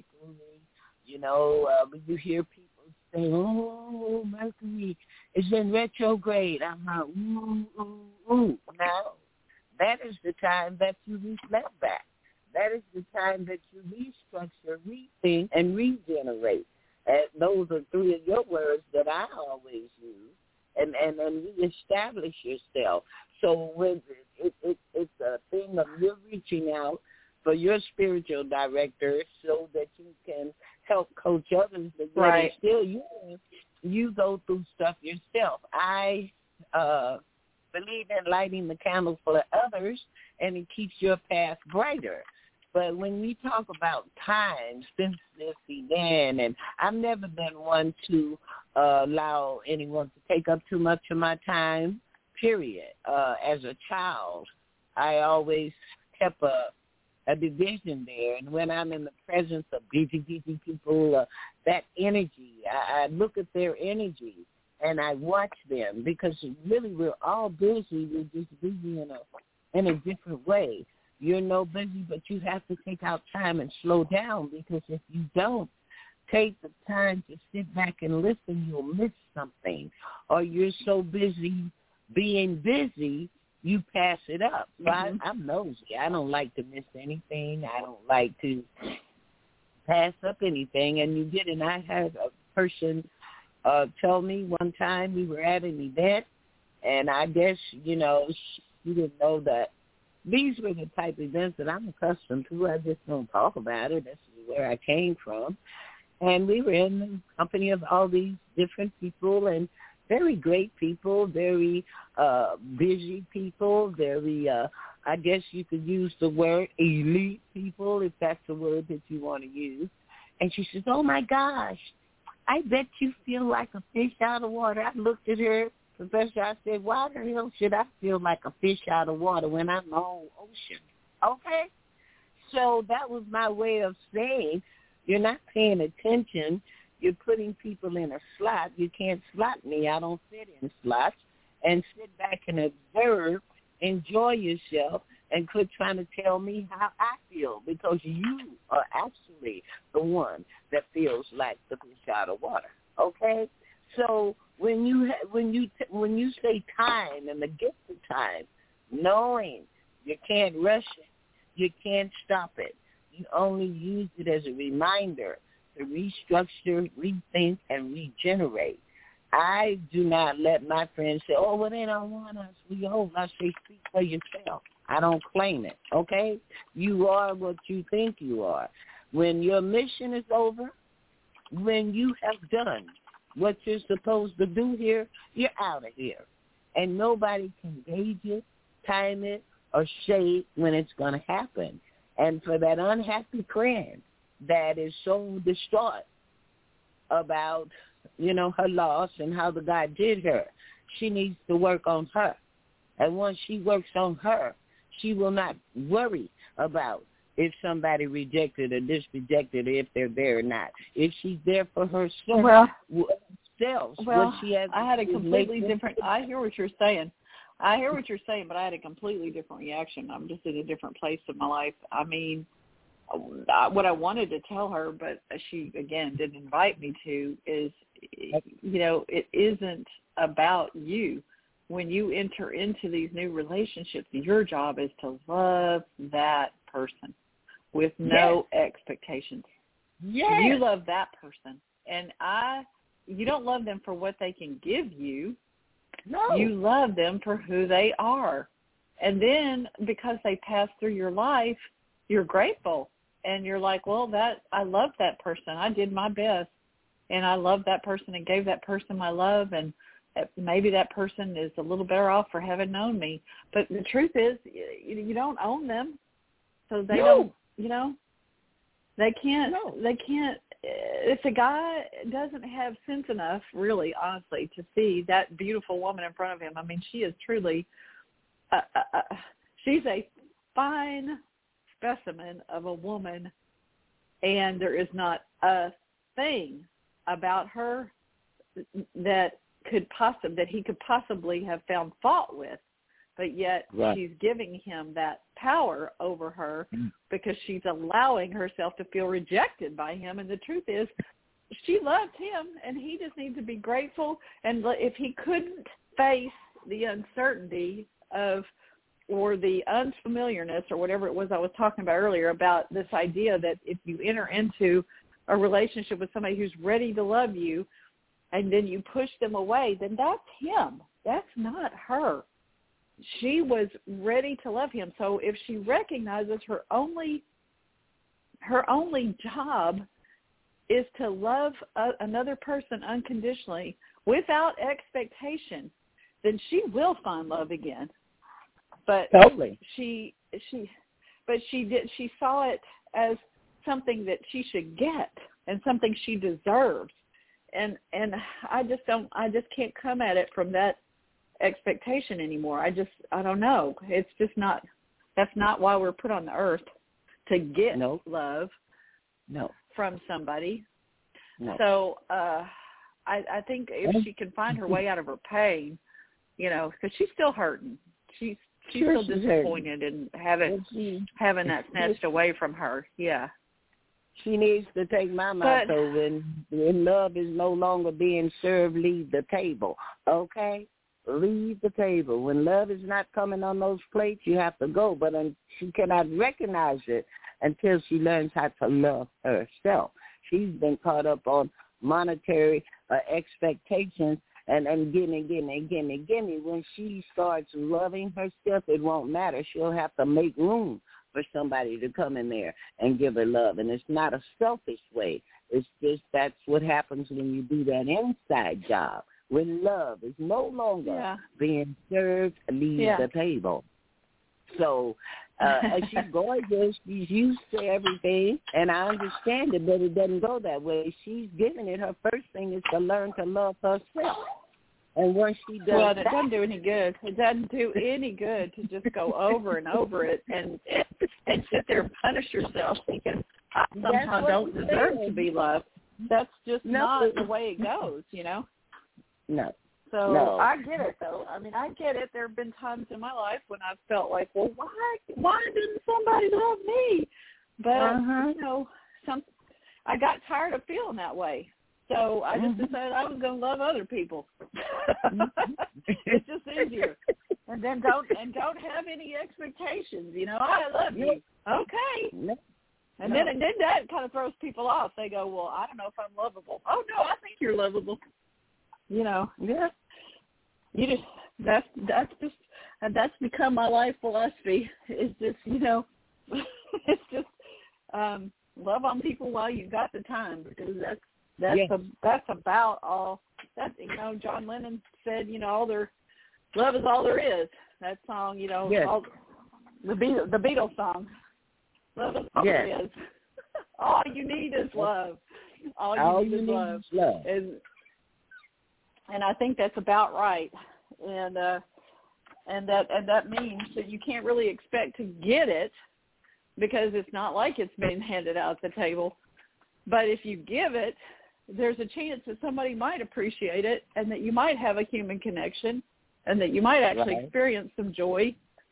you know, uh, when you hear people say, oh, Mercury is in retrograde, I'm like, ooh, ooh, ooh. Now, that is the time that you reflect back. That is the time that you restructure, rethink, and regenerate. And those are three of your words that I always use. And and, and reestablish yourself. So with it, it, it, it's a thing of you reaching out for your spiritual director so that you can help coach others. But right. still, you you go through stuff yourself. I uh, believe in lighting the candle for others, and it keeps your path brighter. But when we talk about time, since this began, and I've never been one to uh, allow anyone to take up too much of my time, period. Uh, as a child, I always kept a, a division there. And when I'm in the presence of busy, busy people, uh, that energy, I, I look at their energy and I watch them, because really we're all busy. We're just busy in a in a different way. You're no busy, but you have to take out time and slow down, because if you don't take the time to sit back and listen, you'll miss something. Or you're so busy being busy, you pass it up. So mm-hmm. I, I'm nosy. I don't like to miss anything. I don't like to pass up anything. And you did, and I had a person uh, tell me one time we were at an event, and I guess, you know, she didn't know that these were the type of events that I'm accustomed to. I just don't talk about it. This is where I came from. And we were in the company of all these different people, and very great people, very uh, busy people, very, uh, I guess you could use the word elite people, if that's the word that you want to use. And she says, oh, my gosh, I bet you feel like a fish out of water. I looked at her. Professor, I said, why the hell should I feel like a fish out of water when I'm in the whole ocean? Okay? So that was my way of saying you're not paying attention. You're putting people in a slot. You can't slot me. I don't fit in slots. And sit back and observe, enjoy yourself, and quit trying to tell me how I feel, because you are actually the one that feels like the fish out of water. Okay, so when you ha- when you t- when you say time and the gift of time, knowing you can't rush it, you can't stop it. You only use it as a reminder to restructure, rethink, and regenerate. I do not let my friends say, oh, well, they don't want us. We old. I say, speak for yourself. I don't claim it, okay? You are what you think you are. When your mission is over, when you have done what you're supposed to do here, you're out of here. And nobody can gauge it, time it, or say when it's going to happen. And for that unhappy friend that is so distraught about, you know, her loss and how the guy did her, she needs to work on her. And once she works on her, she will not worry about if somebody rejected or disrejected her, if they're there or not. If she's there for herself, well, self, well what she has I had a completely make different, I hear what you're saying. I hear what you're saying, but I had a completely different reaction. I'm just in a different place in my life. I mean, what I wanted to tell her, but she, again, didn't invite me to, is, you know, it isn't about you. When you enter into these new relationships, your job is to love that person with no yes. expectations. Yes. You love that person. And I, you don't love them for what they can give you. No. You love them for who they are. And then because they pass through your life, you're grateful. And you're like, well, that I love that person. I did my best. And I loved that person and gave that person my love. And maybe that person is a little better off for having known me. But the truth is, you don't own them. So they no. don't, you know, they can't, no. they can't, if a guy doesn't have sense enough, really, honestly, to see that beautiful woman in front of him, I mean, she is truly, uh, uh, uh, she's a fine specimen of a woman, and there is not a thing about her that could possibly, that he could possibly have found fault with. But yet right. she's giving him that power over her mm. because she's allowing herself to feel rejected by him. And the truth is, she loved him, and he just needs to be grateful. And if he couldn't face the uncertainty of, or the unfamiliarness, or whatever it was I was talking about earlier, about this idea that if you enter into a relationship with somebody who's ready to love you, and then you push them away, then that's him. That's not her. She was ready to love him. So if she recognizes her only her only job is to love a, another person unconditionally without expectation, then she will find love again. But totally. she she but she did she saw it as something that she should get and something she deserves. And and I just don't I just can't come at it from that expectation anymore. I just I don't know. It's just not that's not why we're put on the earth, to get no. love no. from somebody. No. So uh, I, I think if she can find her way out of her pain, you know, because she's still hurting. She's she's sure still she's disappointed in having she, having that snatched away from her. Yeah. She needs to take my motto when, when love is no longer being served, leave the table, okay? Leave the table. When love is not coming on those plates, you have to go. But um, she cannot recognize it until she learns how to love herself. She's been caught up on monetary uh, expectations and, and gimme, gimme, gimme, gimme. When she starts loving herself, it won't matter. She'll have to make room for somebody to come in there and give her love. And it's not a selfish way. It's just that's what happens when you do that inside job. When love is no longer yeah. being served, leave yeah. the table. So uh, she's gorgeous. She's used to everything, and I understand it, but it doesn't go that way. She's giving it. Her first thing is to learn to love herself. And once she does well, it that, doesn't do any good. It doesn't do any good to just go over and over it and and sit there and punish yourself because I somehow don't deserve to be loved. That's just no. not the way it goes, you know? No. So no. I get it, though. I mean, I get it. There have been times in my life when I've felt like, well, why why didn't somebody love me? But, uh-huh. you know, some I got tired of feeling that way. So I just decided I was going to love other people. It's just easier. And then don't and don't have any expectations. You know, I love you. Okay. And then and then that kind of throws people off. They go, well, I don't know if I'm lovable. Oh no, I think you're lovable. You know. Yeah. You just that's that's just and that's become my life philosophy. It's just you know, it's just um, love on people while you've got the time, because that's that's yes. a, that's about all. That you know, John Lennon said, you know, all there love is all there is. That song, you know, yes. all, the Beatles, the Beatles song. Love is all yes. there is. All you need is love. All you all need you is need love. Is love. And and I think that's about right. And uh, and that and that means that you can't really expect to get it, because it's not like it's been handed out at the table. But if you give it, there's a chance that somebody might appreciate it, and that you might have a human connection, and that you might actually right. experience some joy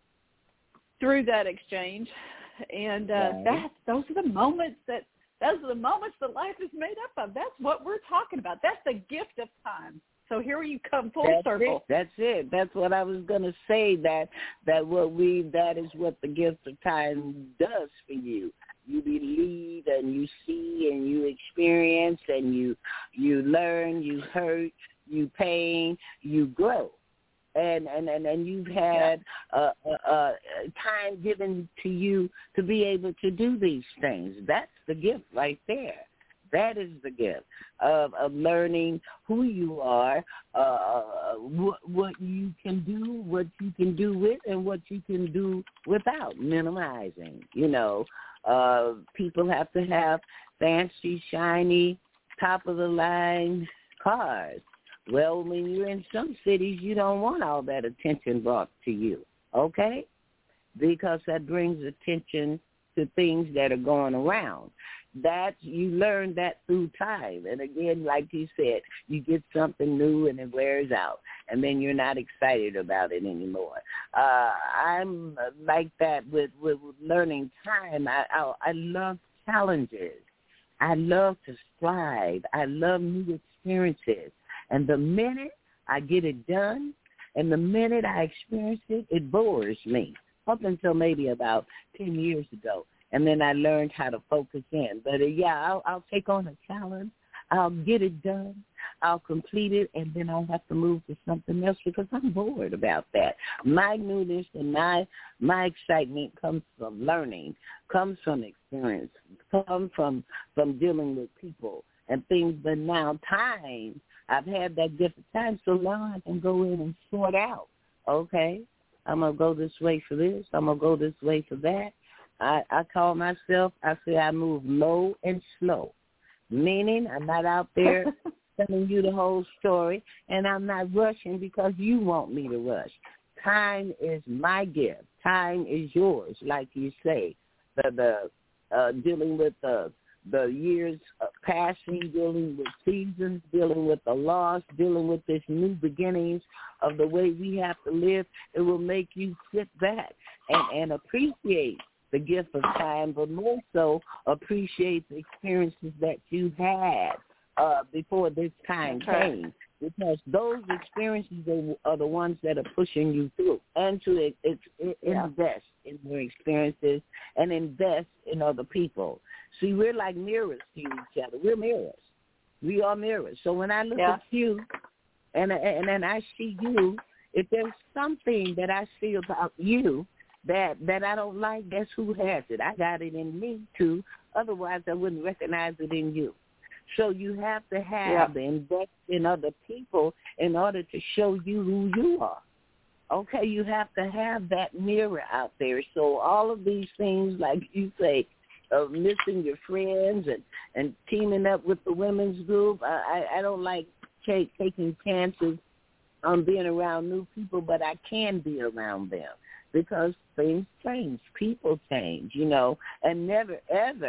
through that exchange. And uh, right. that those are the moments that those are the moments that life is made up of. That's what we're talking about. That's the gift of time. So here you come full That's circle. It. That's it. That's what I was going to say, that that what we that is what the gift of time does for you. You believe and you see and you experience and you you learn, you hurt, you pain, you grow. And and, and, and you've had yeah. uh, uh, uh, time given to you to be able to do these things. That's the gift right there. That is the gift of, of learning who you are, uh, what, what you can do, what you can do with, and what you can do without, minimizing. You know, uh, people have to have fancy, shiny, top-of-the-line cars. Well, when you're in some cities, you don't want all that attention brought to you, okay? Because that brings attention to things that are going around. That you learn that through time. And again, like you said, you get something new and it wears out, and then you're not excited about it anymore. Uh, I'm like that with, with learning time. I, I, I love challenges. I love to strive. I love new experiences. And the minute I get it done and the minute I experience it, it bores me, up until maybe about ten years ago. And then I learned how to focus in. But, uh, yeah, I'll, I'll take on a challenge. I'll get it done. I'll complete it, and then I'll have to move to something else because I'm bored about that. My newness and my my excitement comes from learning, comes from experience, comes from, from dealing with people and things. But now time, I've had that gift of time, so now I can go in and sort out, okay, I'm going to go this way for this. I'm going to go this way for that. I, I call myself, I say I move low and slow, meaning I'm not out there telling you the whole story, and I'm not rushing because you want me to rush. Time is my gift. Time is yours, like you say. The, the uh, dealing with the the years of passing, dealing with seasons, dealing with the loss, dealing with this new beginnings of the way we have to live, it will make you sit back and, and appreciate the gift of time, but more so appreciate the experiences that you had uh, before this time came, because those experiences are the ones that are pushing you through, and to it, it, it yeah. invest in your experiences and invest in other people. See, we're like mirrors to each other. We're mirrors. We are mirrors. So when I look yeah. at you and, and and I see you, if there's something that I see about you that that I don't like, guess who has it? I got it in me too. Otherwise, I wouldn't recognize it in you. So you have to have yeah. the invest in other people in order to show you who you are. Okay, you have to have that mirror out there. So all of these things, like you say, of missing your friends and, and teaming up with the women's group, I, I, I don't like take, taking chances on being around new people, but I can be around them because things change. People change, you know, and never, ever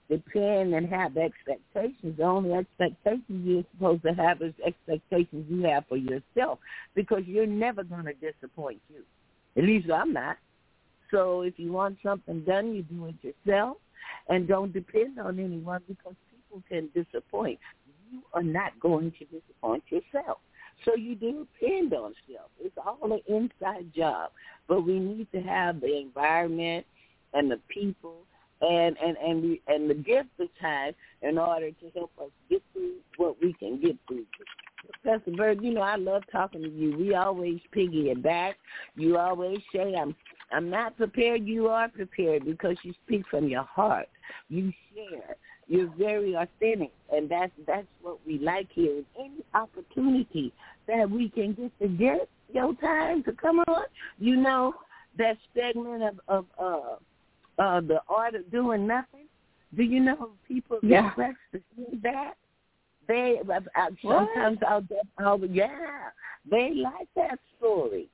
depend and have expectations. The only expectations you're supposed to have is expectations you have for yourself, because you're never going to disappoint you. At least I'm not. So if you want something done, you do it yourself, and don't depend on anyone, because people can disappoint. You are not going to disappoint yourself. So you do depend on yourself. It's all an inside job. But we need to have the environment and the people and and and, we, and the gift of time in order to help us get through what we can get through. Professor Bird, you know, I love talking to you. We always piggy it back. You always say, I'm I'm not prepared. You are prepared, because you speak from your heart. You share. You're very authentic, and that's that's what we like here. Any opportunity that we can get to get your time to come on, you know, that segment of, of uh, uh, the art of doing nothing. Do you know people yeah. request to see that? They I, sometimes I'll get I'll, yeah, they like that story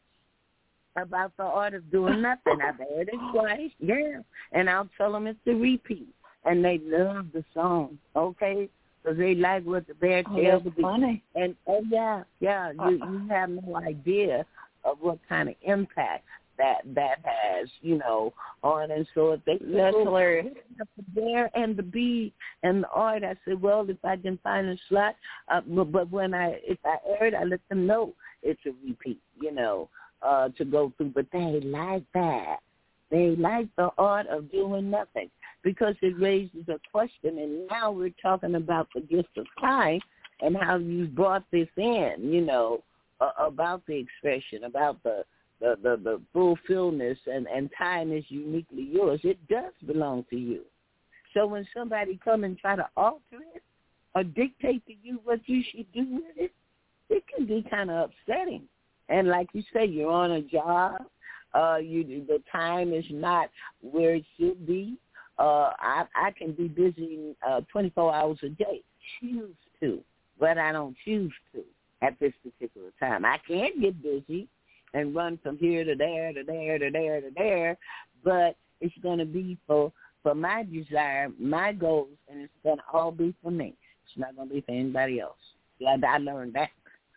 about the art of doing nothing. I've heard it twice, yeah, and I'll tell them it's a repeat. And they love the song, okay? Because they like what the bear oh, tells that's the funny. And, oh, yeah, yeah, you, you have no idea of what kind of impact that that has, you know, on. And so if they That's hilarious. The bear and the bee and the art, I said, well, if I can find a slot, uh, but, but when I, if I air it, I let them know it's a repeat, you know, uh, to go through. But they like that. They like the art of doing nothing, because it raises a question. And now we're talking about the gift of time and how you brought this in, you know, uh, about the expression, about the the, the, the fulfillment, and, and time is uniquely yours. It does belong to you. So when somebody come and try to alter it or dictate to you what you should do with it, it can be kind of upsetting. And like you say, you're on a job. Uh, you the time is not where it should be. Uh, I, I can be busy uh, twenty-four hours a day, choose to, but I don't choose to at this particular time. I can get busy and run from here to there to there to there to there, but it's going to be for, for my desire, my goals, and it's going to all be for me. It's not going to be for anybody else. I, I learned that.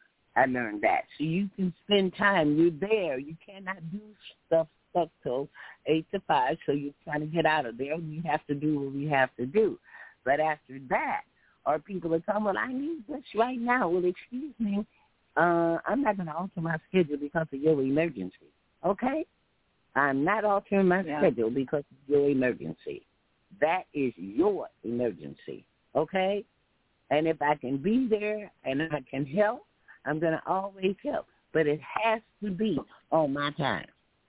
I learned that. So you can spend time. You're there. You cannot do stuff stuck till eight to five, so you're trying to get out of there. You have to do what we have to do. But after that, or people will come, well, I need this right now. Well, excuse me, uh, I'm not going to alter my schedule because of your emergency, okay? I'm not altering my yeah. schedule because of your emergency. That is your emergency, okay? And if I can be there and I can help, I'm going to always help, but it has to be on my time.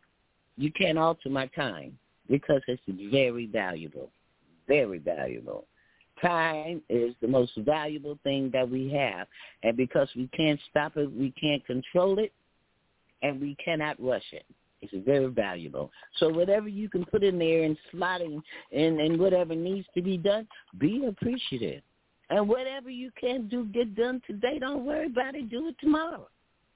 You can't alter my time because it's very valuable, very valuable. Time is the most valuable thing that we have, and because we can't stop it, we can't control it, and we cannot rush it. It's very valuable. So whatever you can put in there and slot in and, and whatever needs to be done, be appreciative. And whatever you can do, get done today, don't worry about it. Do it tomorrow.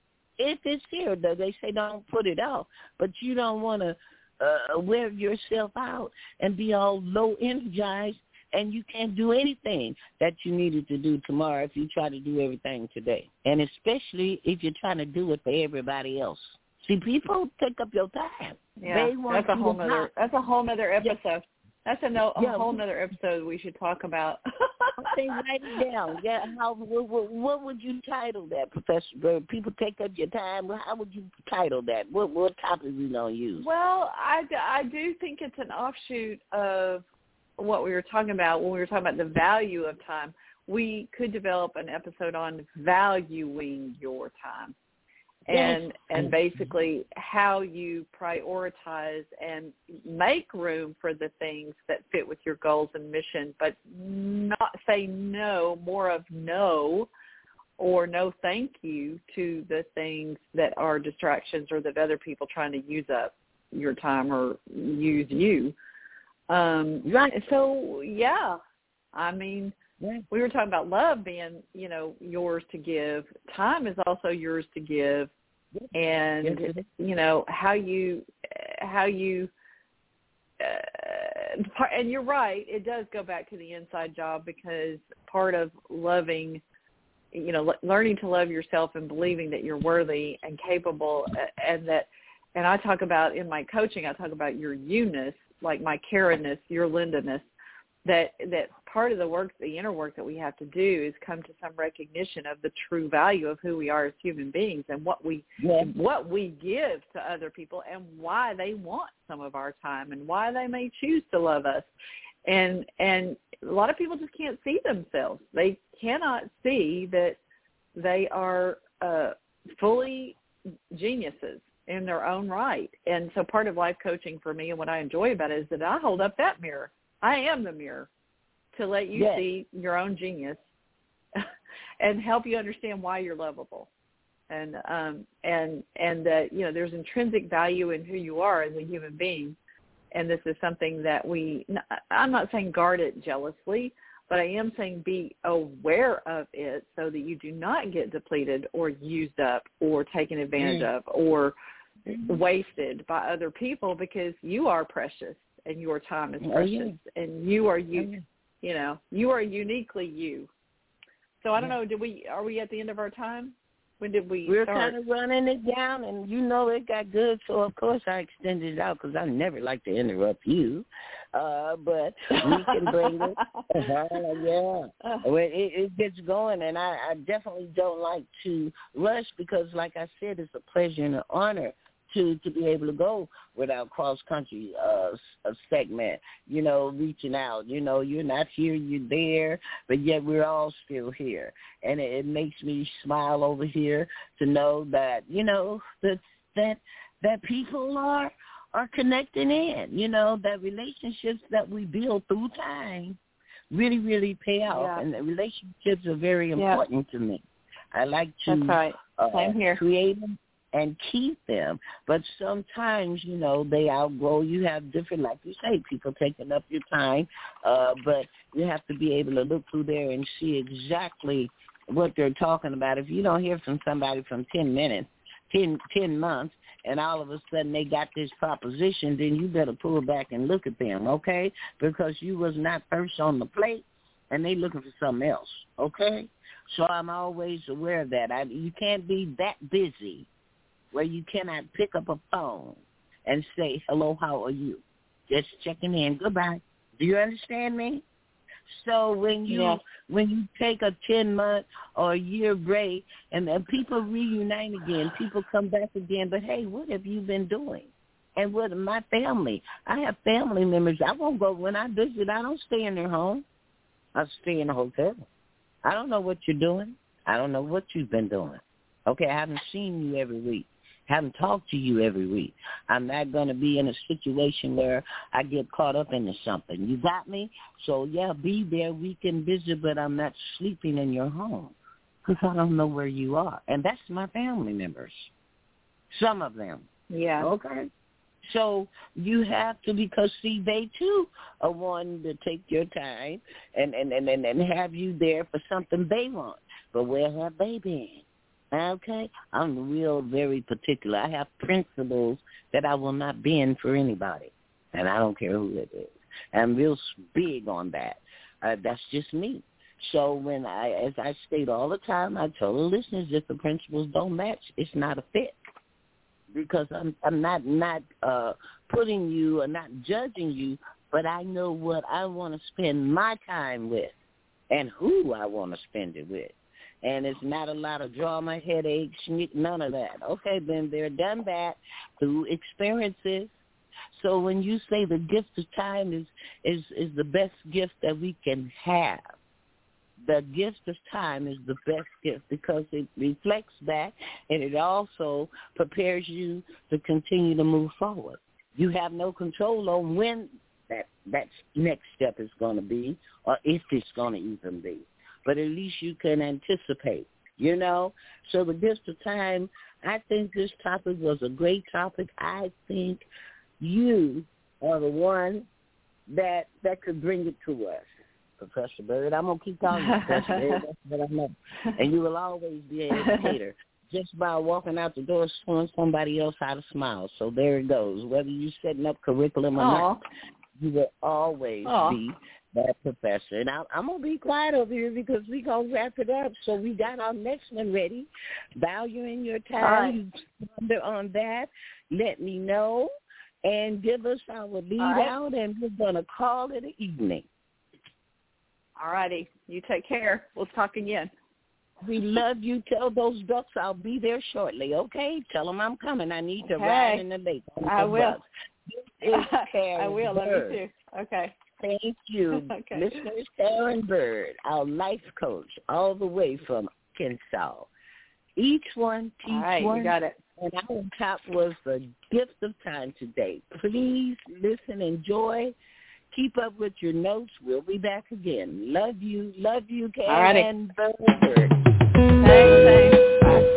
If it's here, though, they say don't put it off. But you don't want to uh, wear yourself out and be all low energized, and you can't do anything that you needed to do tomorrow if you try to do everything today. And especially if you're trying to do it for everybody else. See, people take up your time. Yeah, they want that's a whole nother. That's a whole nother episode. Yeah. That's a, no, a yeah. whole nother episode we should talk about. Okay, write it down. Yeah, how what, what, what would you title that, Professor Bird? People take up your time. How would you title that? What what topic are you gonna use? Well, I, I do think it's an offshoot of what we were talking about when we were talking about the value of time. We could develop an episode on valuing your time. And yes. and basically how you prioritize and make room for the things that fit with your goals and mission, but not say no, more of no or no thank you to the things that are distractions or that other people trying to use up your time or use you. Um, right. So, yeah, I mean, we were talking about love being, you know, yours to give. Time is also yours to give. And, you know, how you, how you, uh, and you're right, it does go back to the inside job, because part of loving, you know, learning to love yourself and believing that you're worthy and capable, and that, and I talk about in my coaching, I talk about your you-ness, like my Karen-ness, your Linda-ness, that that part of the work, the inner work that we have to do is come to some recognition of the true value of who we are as human beings, and what we yeah. what we give to other people, and why they want some of our time, and why they may choose to love us. And and a lot of people just can't see themselves. They cannot see that they are uh, fully geniuses in their own right. And so part of life coaching for me, and what I enjoy about it, is that I hold up that mirror. I am the mirror to let you yes. see your own genius and help you understand why you're lovable. And um, and and that, you know, there's intrinsic value in who you are as a human being. And this is something that we, I'm not saying guard it jealously, but I am saying be aware of it so that you do not get depleted or used up or taken advantage mm. of or mm. wasted by other people, because you are precious. And your time is precious, oh, yeah. and you are you, oh, yeah. you know, you are uniquely you. So I don't yeah. know. Did we? Are we at the end of our time? When did we? We're start? kind of running it down, and you know it got good. So of course I extended it out, because I never like to interrupt you. Uh, but we can bring it. Uh, yeah, well, it, it gets going, and I, I definitely don't like to rush, because, like I said, it's a pleasure and an honor to to be able to go with our cross-country uh, a segment, you know, reaching out. You know, you're not here, you're there, but yet we're all still here. And it, it makes me smile over here to know that, you know, that that that people are are connecting in, you know, that relationships that we build through time really, really pay off. Yeah. And the relationships are very important yeah. to me. I like to That's right. Same uh, here. create them and keep them, but sometimes, you know, they outgrow. You have different, like you say, people taking up your time, uh, but you have to be able to look through there and see exactly what they're talking about. If you don't hear from somebody from ten minutes, ten, ten months, and all of a sudden they got this proposition, then you better pull back and look at them, okay? Because you was not first on the plate, and they looking for something else, okay? So I'm always aware of that. I, you can't be that busy where you cannot pick up a phone and say, hello, how are you? Just checking in. Goodbye. Do you understand me? So when you yeah. when you take a ten-month or a year break, and then people reunite again, people come back again, but, hey, what have you been doing? And with my family, I have family members. I won't go, when I visit, I don't stay in their home. I stay in a hotel. I don't know what you're doing. I don't know what you've been doing. Okay, I haven't seen you every week. Haven't talked to you every week. I'm not going to be in a situation where I get caught up into something. You got me? So, yeah, be there. We can visit, but I'm not sleeping in your home, because I don't know where you are. And that's my family members, some of them. Yeah. Okay? So you have to, because, see, they, too, are wanting to take your time and, and, and, and have you there for something they want. But where have they been? Okay? I'm real very particular. I have principles that I will not bend for anybody, and I don't care who it is. I'm real big on that. Uh, that's just me. So when I, as I state all the time, I tell the listeners, if the principles don't match, it's not a fit. Because I'm I'm not not uh, putting you or not judging you, but I know what I want to spend my time with and who I want to spend it with. And it's not a lot of drama, headaches, none of that. Okay, been there, done that through experiences. So when you say the gift of time is, is, is the best gift that we can have, the gift of time is the best gift, because it reflects back and it also prepares you to continue to move forward. You have no control on when that, that next step is going to be, or if it's going to even be. But at least you can anticipate, you know. So the gift of time, I think this topic was a great topic. I think you are the one that that could bring it to us, Professor Bird. I'm going to keep calling you Professor Bird. That's what I know. And you will always be an educator just by walking out the door showing somebody else how to smile. So there it goes. Whether you're setting up curriculum or Aww. not, You will always Aww. be that professor. And I, I'm going to be quiet over here because we're going to wrap it up. So we got our next one ready. Valuing your time. Right. You ponder on that. Let me know and give us our lead right. out, and we're going to call it an evening. All righty. You take care. We'll talk again. We love you. Tell those ducks I'll be there shortly, okay? Tell them I'm coming. I need to Okay. ride in the lake. I will. This is Karen I will. Bird. Love you too. Okay. Thank you. Okay. Listeners, Karen Bird, our life coach, all the way from Arkansas. Each one teach All right, one. you got it. And our top was the gift of time today. Please listen, enjoy. Keep up with your notes. We'll be back again. Love you. Love you, Karen Bird. Thanks, thanks. Bye.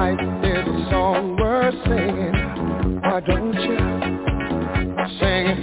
Life is a song worth singing. Why don't you sing it?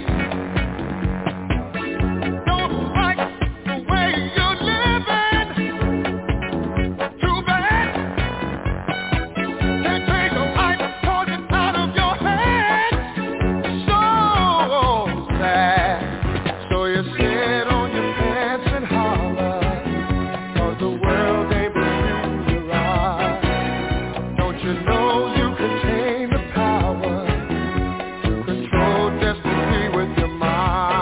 Don't like the way you're living. Too bad. Can't take a life, cause it's out of your hands. So sad. So you sit on your pants and holler, cause the world ain't with you to ride. Don't you know you can tame the power, control destiny with your mind.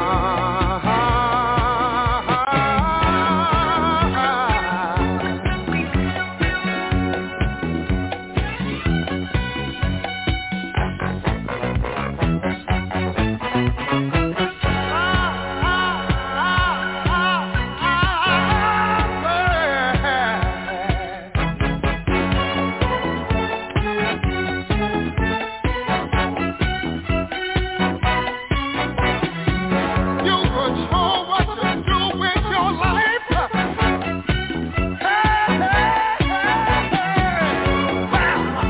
You control what you do with your life. Hey, hey, hey. Wow.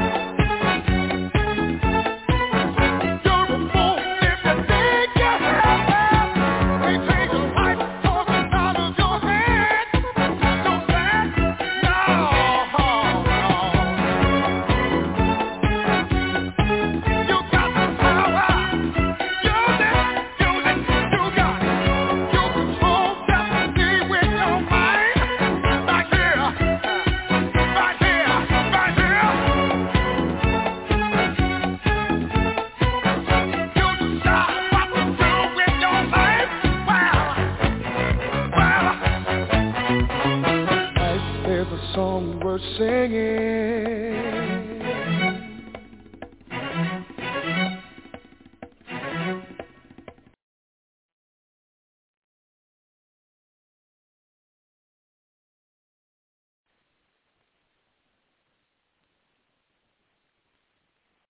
You're a fool if you think you have. They take your life, cause it's out of your hands. So sad. No, no. You got the power. Use it, use it, you got it. You control destiny with your mind. Right here, right here, right here. You decide what to do with your life. Well, well. Life is a song worth singing.